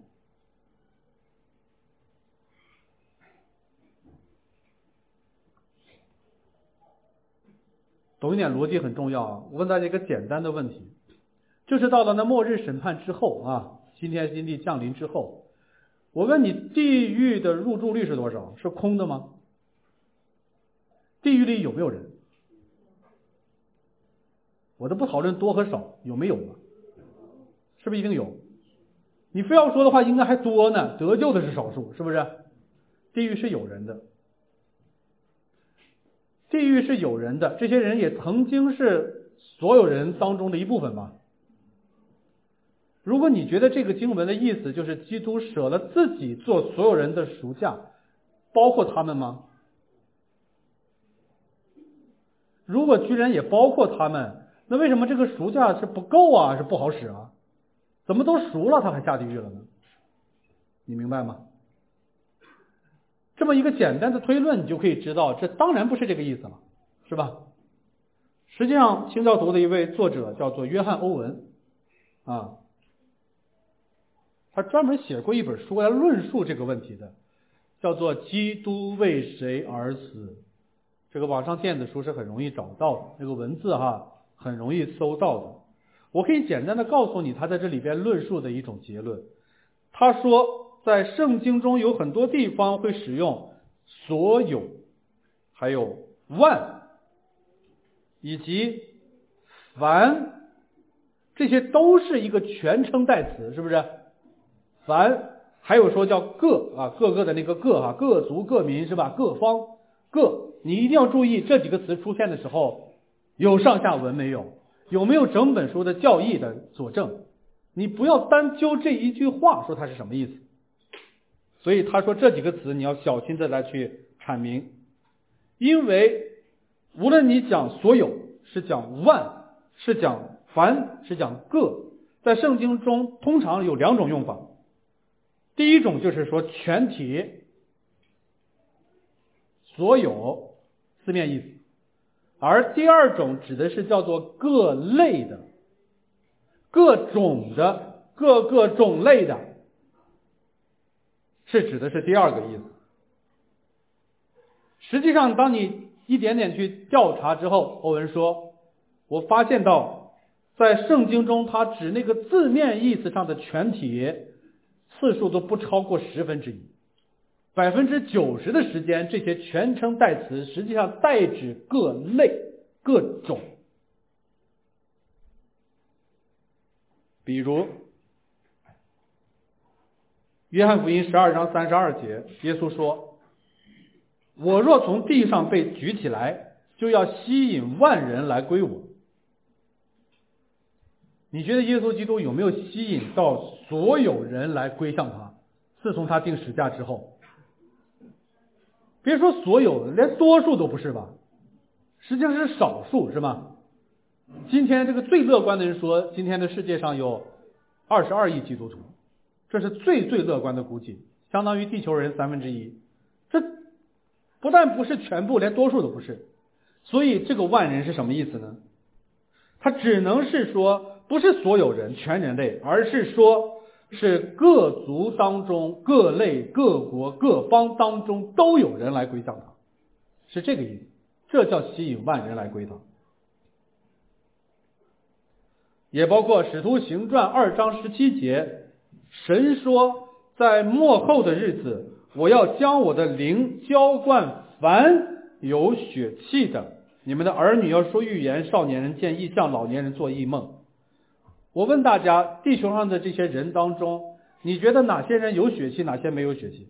懂一点逻辑很重要啊！我问大家一个简单的问题，就是到了那末日审判之后啊，新天新地降临之后，我问你，地狱的入住率是多少？是空的吗？地狱里有没有人？我都不讨论多和少，有没有了？是不是一定有？你非要说的话，应该还多呢，得救的是少数，是不是？地狱是有人的。地狱是有人的，这些人也曾经是所有人当中的一部分吧。如果你觉得这个经文的意思就是基督舍了自己做所有人的赎价，包括他们吗？如果居然也包括他们，那为什么这个赎价是不够啊，是不好使啊？怎么都赎了他还下地狱了呢？你明白吗？这么一个简单的推论，你就可以知道这当然不是这个意思了，是吧？实际上清教徒的一位作者叫做约翰·欧文啊，他专门写过一本书来论述这个问题的，叫做《基督为谁而死》。这个网上电子书是很容易找到的，这个文字哈很容易搜到的。我可以简单的告诉你他在这里边论述的一种结论。他说在圣经中有很多地方会使用所有，还有万，以及凡，这些都是一个全称代词，是不是？凡，还有说叫各啊，各个的那个各啊，各族各民，是吧？各方各，你一定要注意这几个词出现的时候有上下文没有，有没有整本书的教义的佐证，你不要单就这一句话说它是什么意思。所以他说这几个词你要小心的来去阐明，因为无论你讲所有是讲万是讲凡，是讲各，在圣经中通常有两种用法。第一种就是说全体，所有，字面意思。而第二种指的是叫做各类的，各种的，各个种类的，是指的是第二个意思。实际上当你一点点去调查之后，欧文说，我发现到在圣经中它指那个字面意思上的全体次数都不超过十分之一，百分之九十的时间这些全称代词实际上代指各类各种。比如约翰福音十二章三十二节，耶稣说，我若从地上被举起来，就要吸引万人来归我。你觉得耶稣基督有没有吸引到所有人来归向他？自从他定十架之后，别说所有，连多数都不是吧？实际上是少数，是吗？今天这个最乐观的人说，今天的世界上有二十二亿基督徒，这是最最乐观的估计，相当于地球人三分之一。这不但不是全部，连多数都不是。所以这个万人是什么意思呢？它只能是说不是所有人，全人类，而是说是各族当中、各类、各国、各方当中都有人来归向他，是这个意思。这叫吸引万人来归他。也包括使徒行传二章十七节，神说，在末后的日子，我要将我的灵浇灌凡有血气的，你们的儿女要说预言，少年人见异象，老年人做异梦。我问大家，地球上的这些人当中，你觉得哪些人有血气，哪些没有血气？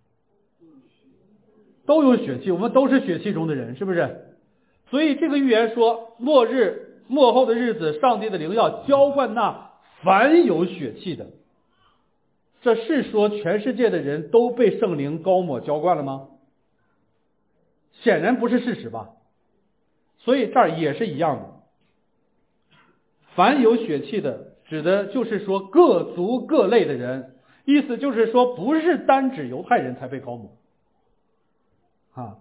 都有血气，我们都是血气中的人，是不是？所以这个预言说，末日末后的日子，上帝的灵要浇灌那凡有血气的。这是说全世界的人都被圣灵膏抹浇灌了吗？显然不是事实吧。所以这儿也是一样的，凡有血气的指的就是说各族各类的人，意思就是说不是单指犹太人才被膏抹啊。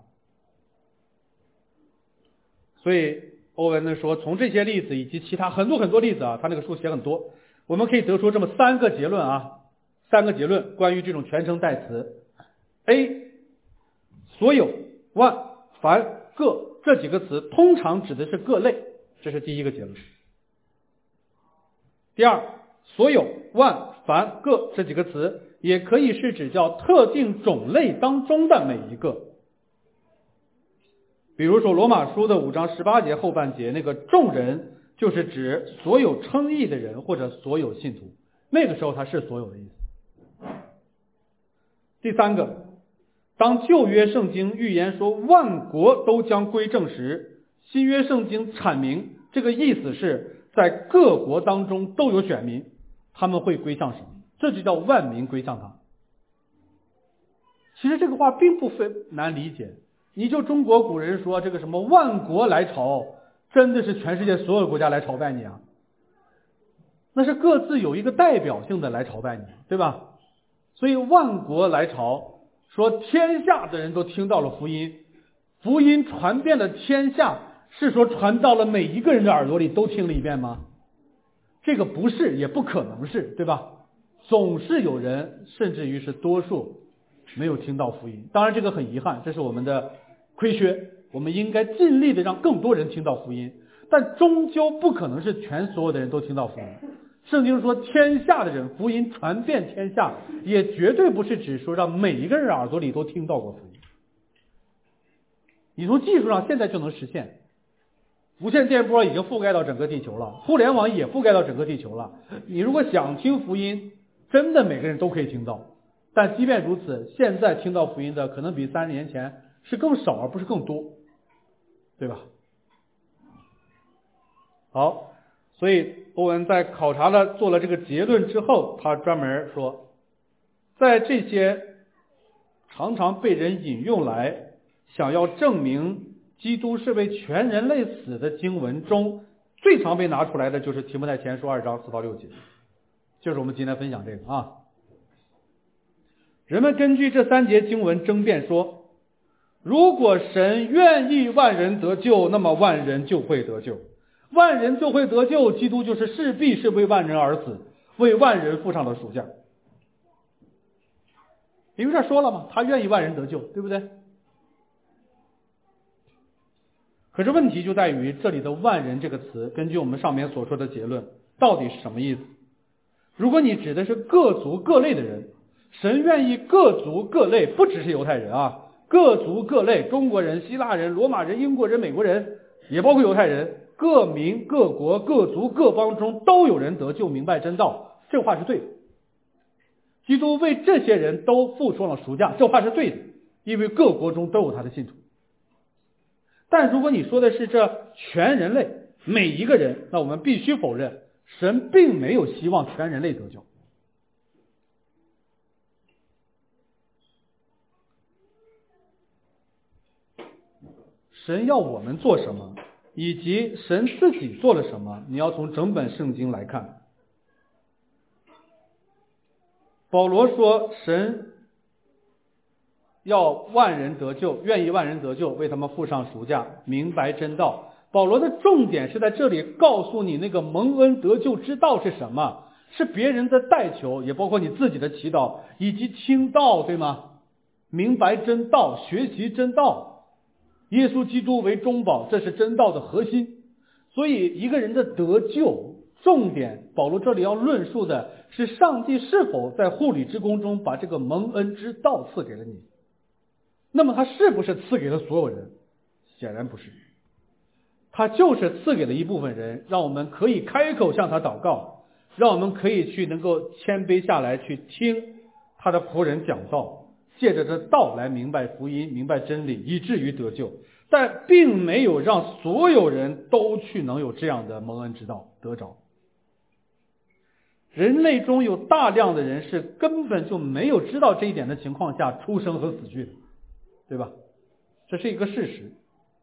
所以欧文呢说，从这些例子以及其他很多很多例子啊，他那个书写很多，我们可以得出这么三个结论啊，三个结论关于这种全称代词。A， 所有、万、凡、各这几个词通常指的是各类，这是第一个结论。第二，所有、万、凡、各这几个词也可以是指叫特定种类当中的每一个。比如说罗马书的五章十八节后半节，那个众人就是指所有称义的人或者所有信徒，那个时候它是所有的意思。第三个，当旧约圣经预言说万国都将归正时，新约圣经阐明这个意思是在各国当中都有选民，他们会归向神，这就叫万民归向他。其实这个话并不非难理解，你就中国古人说这个什么万国来朝，真的是全世界所有国家来朝拜你啊？那是各自有一个代表性的来朝拜你，对吧？所以万国来朝，说天下的人都听到了福音，福音传遍了天下，是说传到了每一个人的耳朵里都听了一遍吗？这个不是，也不可能是，对吧？总是有人，甚至于是多数没有听到福音。当然这个很遗憾，这是我们的亏缺，我们应该尽力的让更多人听到福音，但终究不可能是全所有的人都听到福音。圣经说天下的人，福音传遍天下，也绝对不是指说让每一个人耳朵里都听到过福音。你从技术上现在就能实现，无线电波已经覆盖到整个地球了，互联网也覆盖到整个地球了。你如果想听福音，真的每个人都可以听到。但即便如此，现在听到福音的可能比三十年前是更少而不是更多，对吧？好，所以欧文在考察了做了这个结论之后，他专门说，在这些常常被人引用来想要证明基督是为全人类死的经文中， 最常被拿出来的就是提摩太前书二章四到六节，就是我们今天分享这个啊。人们根据这三节经文争辩说，如果神愿意万人得救，那么万人就会得救，万人就会得救，基督就是势必是为万人而死，为万人付上了赎价。因为这说了嘛，他愿意万人得救，对不对？可是问题就在于这里的万人这个词，根据我们上面所说的结论，到底是什么意思？如果你指的是各族各类的人，神愿意各族各类，不只是犹太人啊，各族各类，中国人、希腊人、罗马人、英国人、美国人，也包括犹太人，各民各国各族各邦中都有人得救，明白真道，这话是对的。基督为这些人都付出了赎价，这话是对的，因为各国中都有他的信徒。但如果你说的是这全人类每一个人，那我们必须否认，神并没有希望全人类得救。神要我们做什么，以及神自己做了什么，你要从整本圣经来看。保罗说神要万人得救，愿意万人得救，为他们付上赎价，明白真道。保罗的重点是在这里告诉你那个蒙恩得救之道是什么，是别人的代求，也包括你自己的祈祷以及听道，对吗？明白真道，学习真道，耶稣基督为中保，这是真道的核心。所以一个人的得救重点，保罗这里要论述的是上帝是否在护理之功中把这个蒙恩之道赐给了你。那么他是不是赐给了所有人？显然不是，他就是赐给了一部分人，让我们可以开口向他祷告，让我们可以去能够谦卑下来去听他的仆人讲道，借着这道来明白福音，明白真理，以至于得救。但并没有让所有人都去能有这样的蒙恩之道得着。人类中有大量的人是根本就没有知道这一点的情况下出生和死去的，对吧？这是一个事实。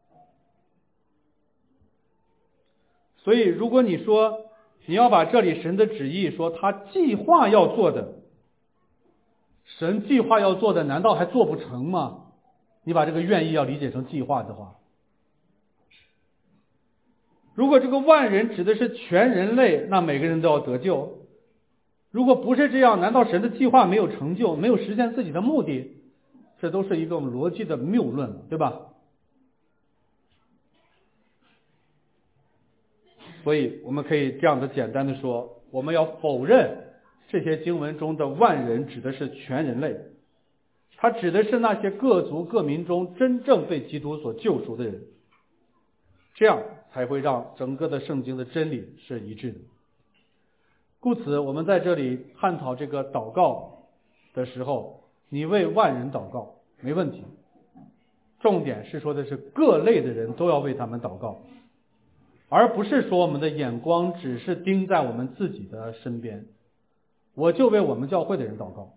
所以如果你说你要把这里神的旨意说他计划要做的，神计划要做的难道还做不成吗？你把这个愿意要理解成计划的话，如果这个万人指的是全人类，那每个人都要得救。如果不是这样，难道神的计划没有成就，没有实现自己的目的？这都是一个逻辑的谬论，对吧？所以我们可以这样的简单的说，我们要否认这些经文中的万人指的是全人类，它指的是那些各族各民中真正被基督所救赎的人，这样才会让整个的圣经的真理是一致的。故此我们在这里探讨这个祷告的时候，你为万人祷告没问题，重点是说的是各类的人都要为他们祷告，而不是说我们的眼光只是盯在我们自己的身边，我就为我们教会的人祷告，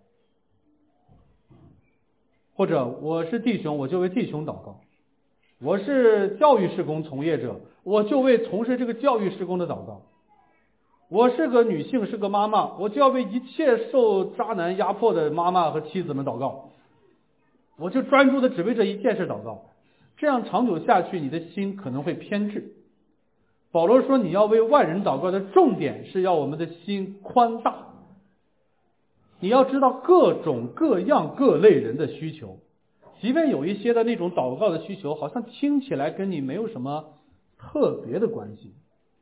或者我是弟兄我就为弟兄祷告，我是教育事工从业者，我就为从事这个教育事工的祷告，我是个女性是个妈妈，我就要为一切受渣男压迫的妈妈和妻子们祷告，我就专注的只为这一件事祷告。这样长久下去，你的心可能会偏执。保罗说你要为万人祷告的重点是要我们的心宽大，你要知道各种各样各类人的需求，即便有一些的那种祷告的需求好像听起来跟你没有什么特别的关系。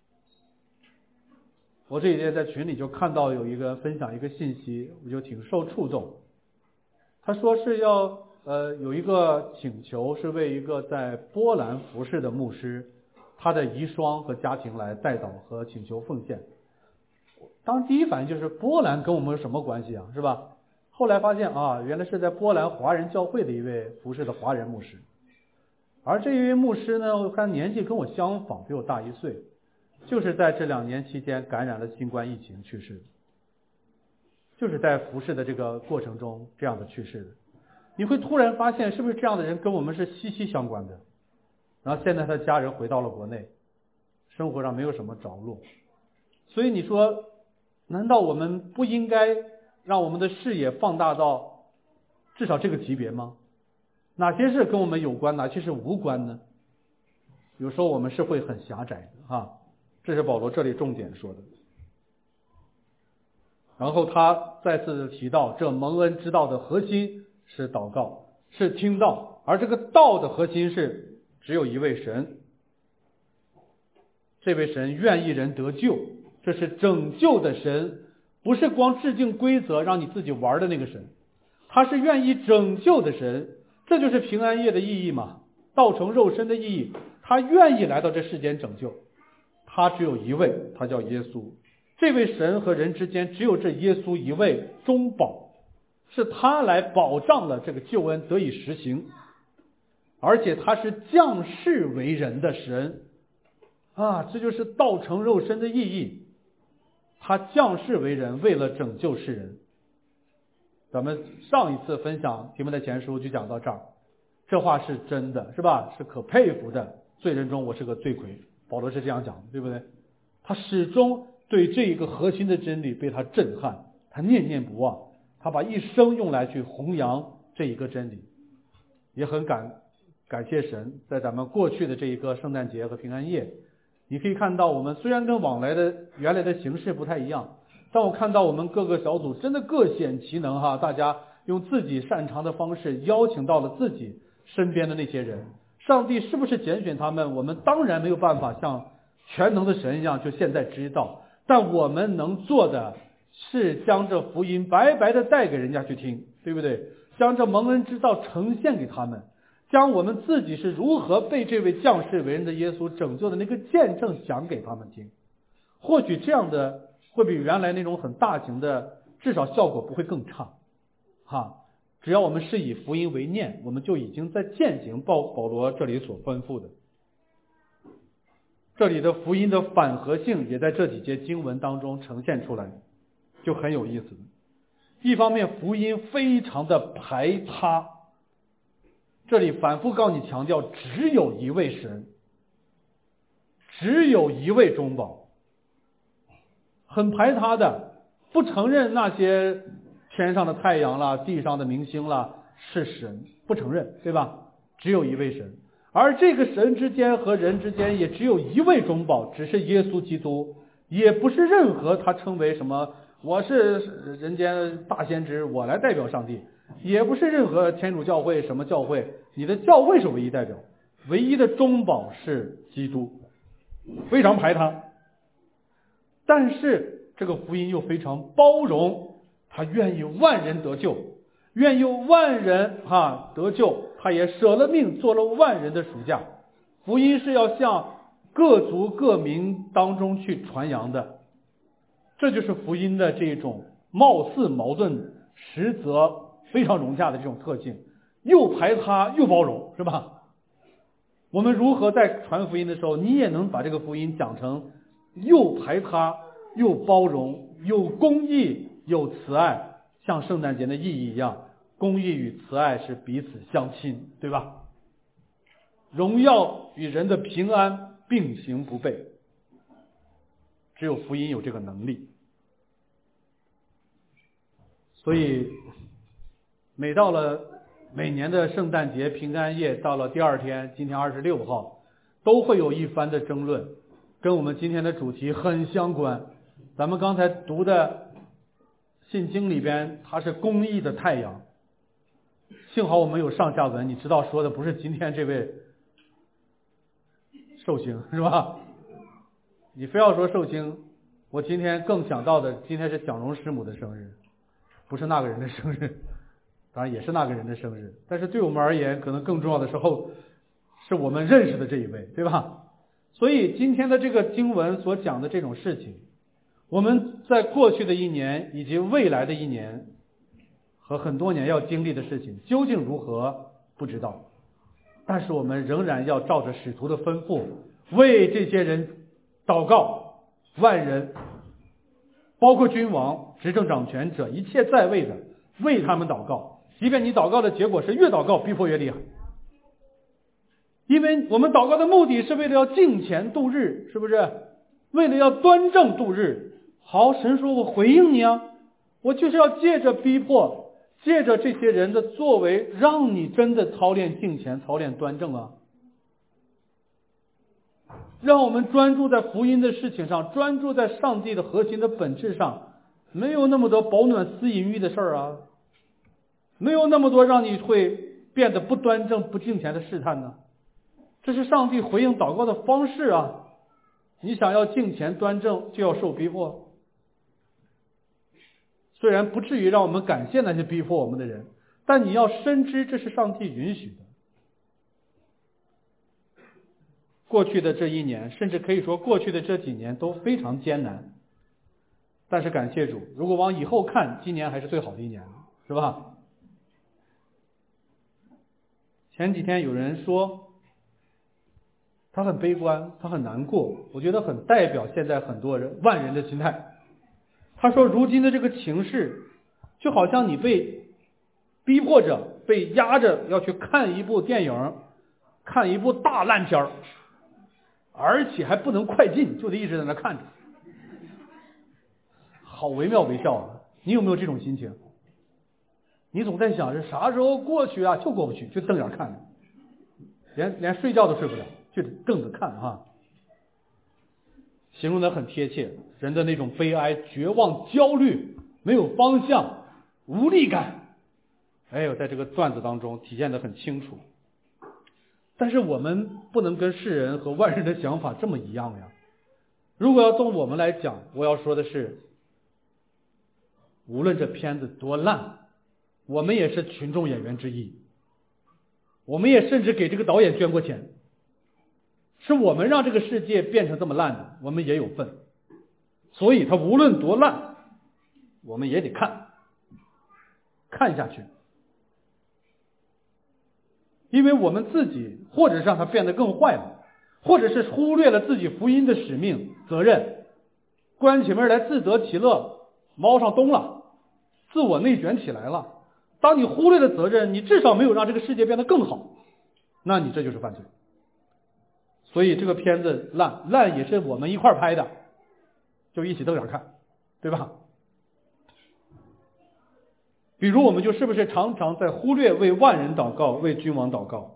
我这几天在群里就看到有一个人分享一个信息，我就挺受触动。他说是要呃有一个请求，是为一个在波兰服侍的牧师，他的遗孀和家庭来代祷和请求奉献。当时第一反应就是波兰跟我们有什么关系啊，是吧？后来发现啊，原来是在波兰华人教会的一位服侍的华人牧师。而这一位牧师呢，我看年纪跟我相仿，比我大一岁，就是在这两年期间感染了新冠疫情去世的，就是在服侍的这个过程中这样的去世的。你会突然发现是不是这样的人跟我们是息息相关的，然后现在他的家人回到了国内， 生活上没有什么着落。所以你说，难道我们不应该让我们的视野放大到至少这个级别吗？哪些是跟我们有关，哪些是无关呢？有时候我们是会很狭窄的啊，这是保罗这里重点说的。然后他再次提到，这蒙恩之道的核心是祷告，是听道，而这个道的核心是只有一位神，这位神愿意人得救，这是拯救的神，不是光制定规则让你自己玩的那个神，他是愿意拯救的神，这就是平安夜的意义嘛，道成肉身的意义，他愿意来到这世间拯救，他只有一位，他叫耶稣。这位神和人之间只有这耶稣一位中保，是他来保障了这个救恩得以实行，而且他是降世为人的神啊，这就是道成肉身的意义，他降世为人，为了拯救世人。咱们上一次分享提摩太前书就讲到这儿，这话是真的，是吧？是可佩服的，罪人中我是个罪魁，保罗是这样讲的，对不对？他始终对这一个核心的真理被他震撼，他念念不忘，他把一生用来去弘扬这一个真理。也很感感谢神，在咱们过去的这一个圣诞节和平安夜，你可以看到我们虽然跟往来的原来的形式不太一样，但我看到我们各个小组真的各显其能哈，大家用自己擅长的方式邀请到了自己身边的那些人。上帝是不是拣选他们，我们当然没有办法像全能的神一样就现在知道，但我们能做的是将这福音白白的带给人家去听，对不对？将这蒙恩之道呈现给他们，将我们自己是如何被这位降世为人的耶稣拯救的那个见证讲给他们听。或许这样的会比原来那种很大型的至少效果不会更差哈。只要我们是以福音为念，我们就已经在践行保保罗这里所吩咐的。这里的福音的反合性也在这几节经文当中呈现出来，就很有意思。一方面福音非常的排他，这里反复告诉你强调只有一位神，只有一位中保，很排他的，不承认那些天上的太阳啦，地上的明星啦是神，不承认，对吧？只有一位神，而这个神之间和人之间也只有一位中保，只是耶稣基督，也不是任何他称为什么我是人间大先知，我来代表上帝，也不是任何天主教会什么教会，你的教会是唯一代表，唯一的中保是基督，非常排他。但是这个福音又非常包容，他愿意万人得救，愿意万人哈得救，他也舍了命做了万人的赎价。福音是要向各族各民当中去传扬的，这就是福音的这种貌似矛盾实则非常融洽的这种特性，又排他又包容，是吧？我们如何在传福音的时候，你也能把这个福音讲成又排他又包容，有公义有慈爱，像圣诞节的意义一样，公义与慈爱是彼此相亲，对吧？荣耀与人的平安并行不悖，只有福音有这个能力。所以每到了每年的圣诞节平安夜，到了第二天，今天二十六号，都会有一番的争论，跟我们今天的主题很相关。咱们刚才读的信经里边，它是公义的太阳，幸好我们有上下文，你知道说的不是今天这位寿星，是吧？你非要说寿星，我今天更想到的，今天是蒋荣师母的生日，不是那个人的生日，当然也是那个人的生日，但是对我们而言，可能更重要的时候是我们认识的这一位，对吧？所以今天的这个经文所讲的这种事情，我们在过去的一年以及未来的一年和很多年要经历的事情究竟如何不知道，但是我们仍然要照着使徒的吩咐为这些人祷告，万人包括君王执政掌权者一切在位的为他们祷告，即便你祷告的结果是越祷告逼迫越厉害， 因为我们祷告的目的是为了要敬虔度日，是不是？为了要端正度日。好，神说我回应你啊，我就是要借着逼迫，借着这些人的作为，让你真的操练敬虔，操练端正啊。让我们专注在福音的事情上，专注在上帝的核心的本质上，没有那么多保暖思淫欲的事儿啊，没有那么多让你会变得不端正不敬虔的试探呢。这是上帝回应祷告的方式啊。你想要敬虔端正，就要受逼迫。虽然不至于让我们感谢那些逼迫我们的人，但你要深知这是上帝允许的。过去的这一年，甚至可以说过去的这几年都非常艰难，但是感谢主，如果往以后看，今年还是最好的一年，是吧？前几天有人说他很悲观，他很难过，我觉得很代表现在很多人万人的心态。他说如今的这个情势就好像你被逼迫着，被压着要去看一部电影，看一部大烂片儿，而且还不能快进，就得一直在那看着，好惟妙惟肖啊！你有没有这种心情？你总在想这啥时候过去啊？就过不去，就瞪眼看着，连连睡觉都睡不了，就得瞪着看啊。形容的很贴切，人的那种悲哀、绝望、焦虑、没有方向、无力感，哎呦，在这个段子当中体现得很清楚。但是我们不能跟世人和万人的想法这么一样呀。如果要从我们来讲，我要说的是，无论这片子多烂，我们也是群众演员之一，我们也甚至给这个导演捐过钱，是我们让这个世界变成这么烂的，我们也有份。所以他无论多烂，我们也得看看下去，因为我们自己或者是让它变得更坏了，或者是忽略了自己福音的使命责任，关起门来自得其乐，猫上冬了，自我内卷起来了。当你忽略了责任，你至少没有让这个世界变得更好，那你这就是犯罪。所以这个片子烂烂也是我们一块拍的，就一起瞪眼看，对吧？比如我们就是不是常常在忽略为万人祷告，为君王祷告？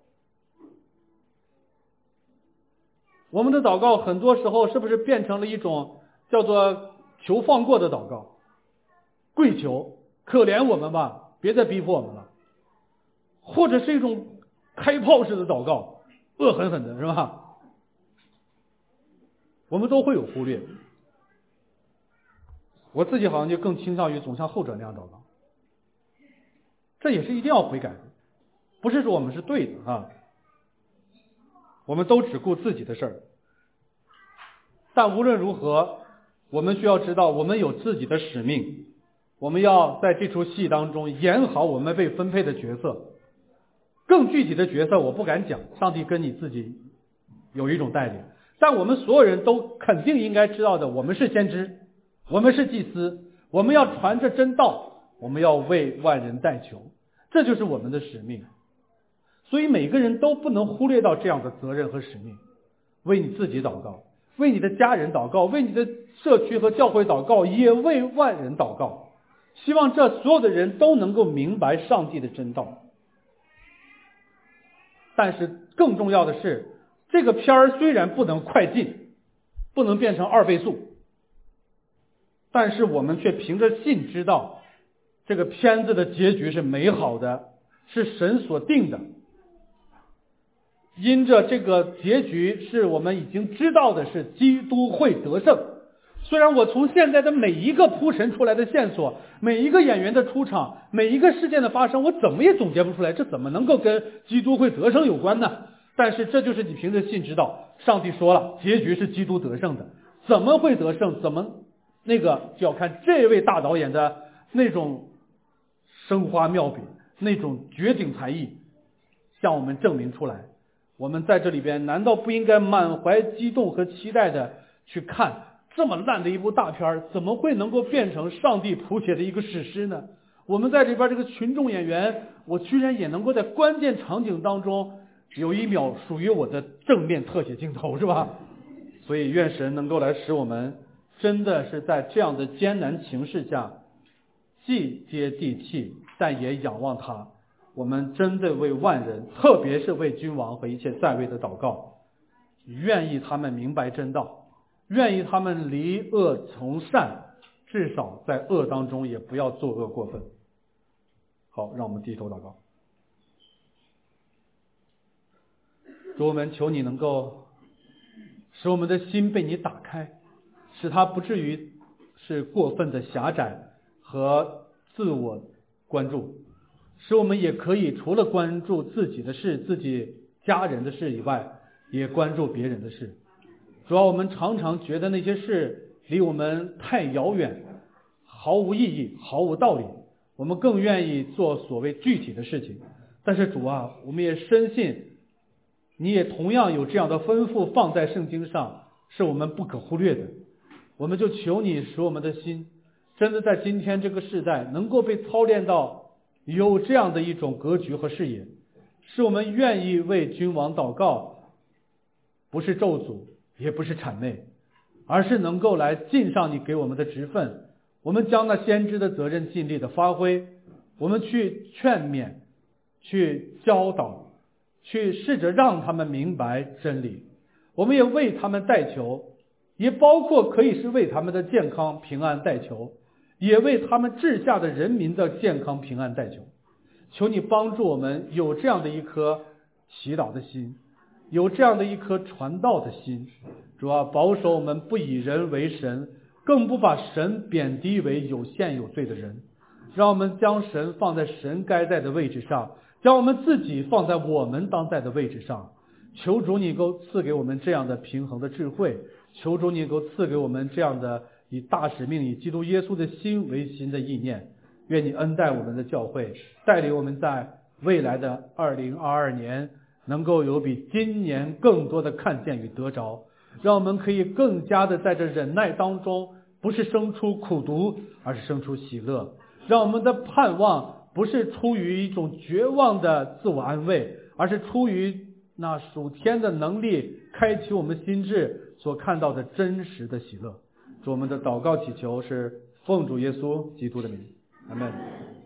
我们的祷告很多时候是不是变成了一种叫做求放过的祷告，跪求可怜我们吧，别再逼迫我们了，或者是一种开炮式的祷告，恶狠狠的，是吧？我们都会有忽略，我自己好像就更倾向于总像后者那样祷告，这也是一定要悔改的，不是说我们是对的啊，我们都只顾自己的事儿。但无论如何，我们需要知道我们有自己的使命，我们要在这出戏当中演好我们被分配的角色。更具体的角色我不敢讲，上帝跟你自己有一种带领，但我们所有人都肯定应该知道的，我们是先知，我们是祭司，我们要传着真道，我们要为万人代求，这就是我们的使命。所以每个人都不能忽略到这样的责任和使命，为你自己祷告，为你的家人祷告，为你的社区和教会祷告，也为万人祷告，希望这所有的人都能够明白上帝的真道。但是更重要的是，这个片儿虽然不能快进，不能变成二倍速，但是我们却凭着信知道这个片子的结局是美好的，是神所定的。因着这个结局是我们已经知道的，是基督会得胜。虽然我从现在的每一个铺陈出来的线索，每一个演员的出场，每一个事件的发生，我怎么也总结不出来，这怎么能够跟基督会得胜有关呢？但是这就是你凭着信知道，上帝说了，结局是基督得胜的。怎么会得胜？怎么那个就要看这位大导演的那种生花妙笔，那种绝顶才艺向我们证明出来。我们在这里边难道不应该满怀激动和期待的去看这么烂的一部大片，怎么会能够变成上帝谱写的一个史诗呢？我们在这边这个群众演员，我居然也能够在关键场景当中有一秒属于我的正面特写镜头，是吧？所以愿神能够来使我们真的是在这样的艰难情势下，既接地气，但也仰望他。我们真的为万人，特别是为君王和一切在位的祷告，愿意他们明白真道，愿意他们离恶从善，至少在恶当中也不要作恶过分。好，让我们低头祷告。主，我们求你能够使我们的心被你打开，使它不至于是过分的狭窄和自我关注，使我们也可以除了关注自己的事、自己家人的事以外，也关注别人的事。主要我们常常觉得那些事离我们太遥远，毫无意义，毫无道理，我们更愿意做所谓具体的事情。但是主啊，我们也深信你也同样有这样的吩咐放在圣经上，是我们不可忽略的。我们就求你使我们的心真的在今天这个时代能够被操练到有这样的一种格局和视野，使我们愿意为君王祷告，不是咒诅，也不是谄媚，而是能够来尽上你给我们的职分。我们将那先知的责任尽力的发挥，我们去劝勉，去教导，去试着让他们明白真理。我们也为他们代求，也包括可以是为他们的健康平安代求，也为他们治下的人民的健康平安代求。求你帮助我们有这样的一颗祈祷的心，有这样的一颗传道的心。主要保守我们不以人为神，更不把神贬低为有限有罪的人，让我们将神放在神该在的位置上，将我们自己放在我们当在的位置上。求主你能够赐给我们这样的平衡的智慧，求主你能够赐给我们这样的以大使命以基督耶稣的心为心的意念。愿你恩待我们的教会，带领我们在未来的二零二二年能够有比今年更多的看见与得着，让我们可以更加的在这忍耐当中，不是生出苦毒，而是生出喜乐。让我们的盼望不是出于一种绝望的自我安慰，而是出于那属天的能力开启我们心智所看到的真实的喜乐。主，我们的祷告祈求是奉主耶稣基督的名，阿们。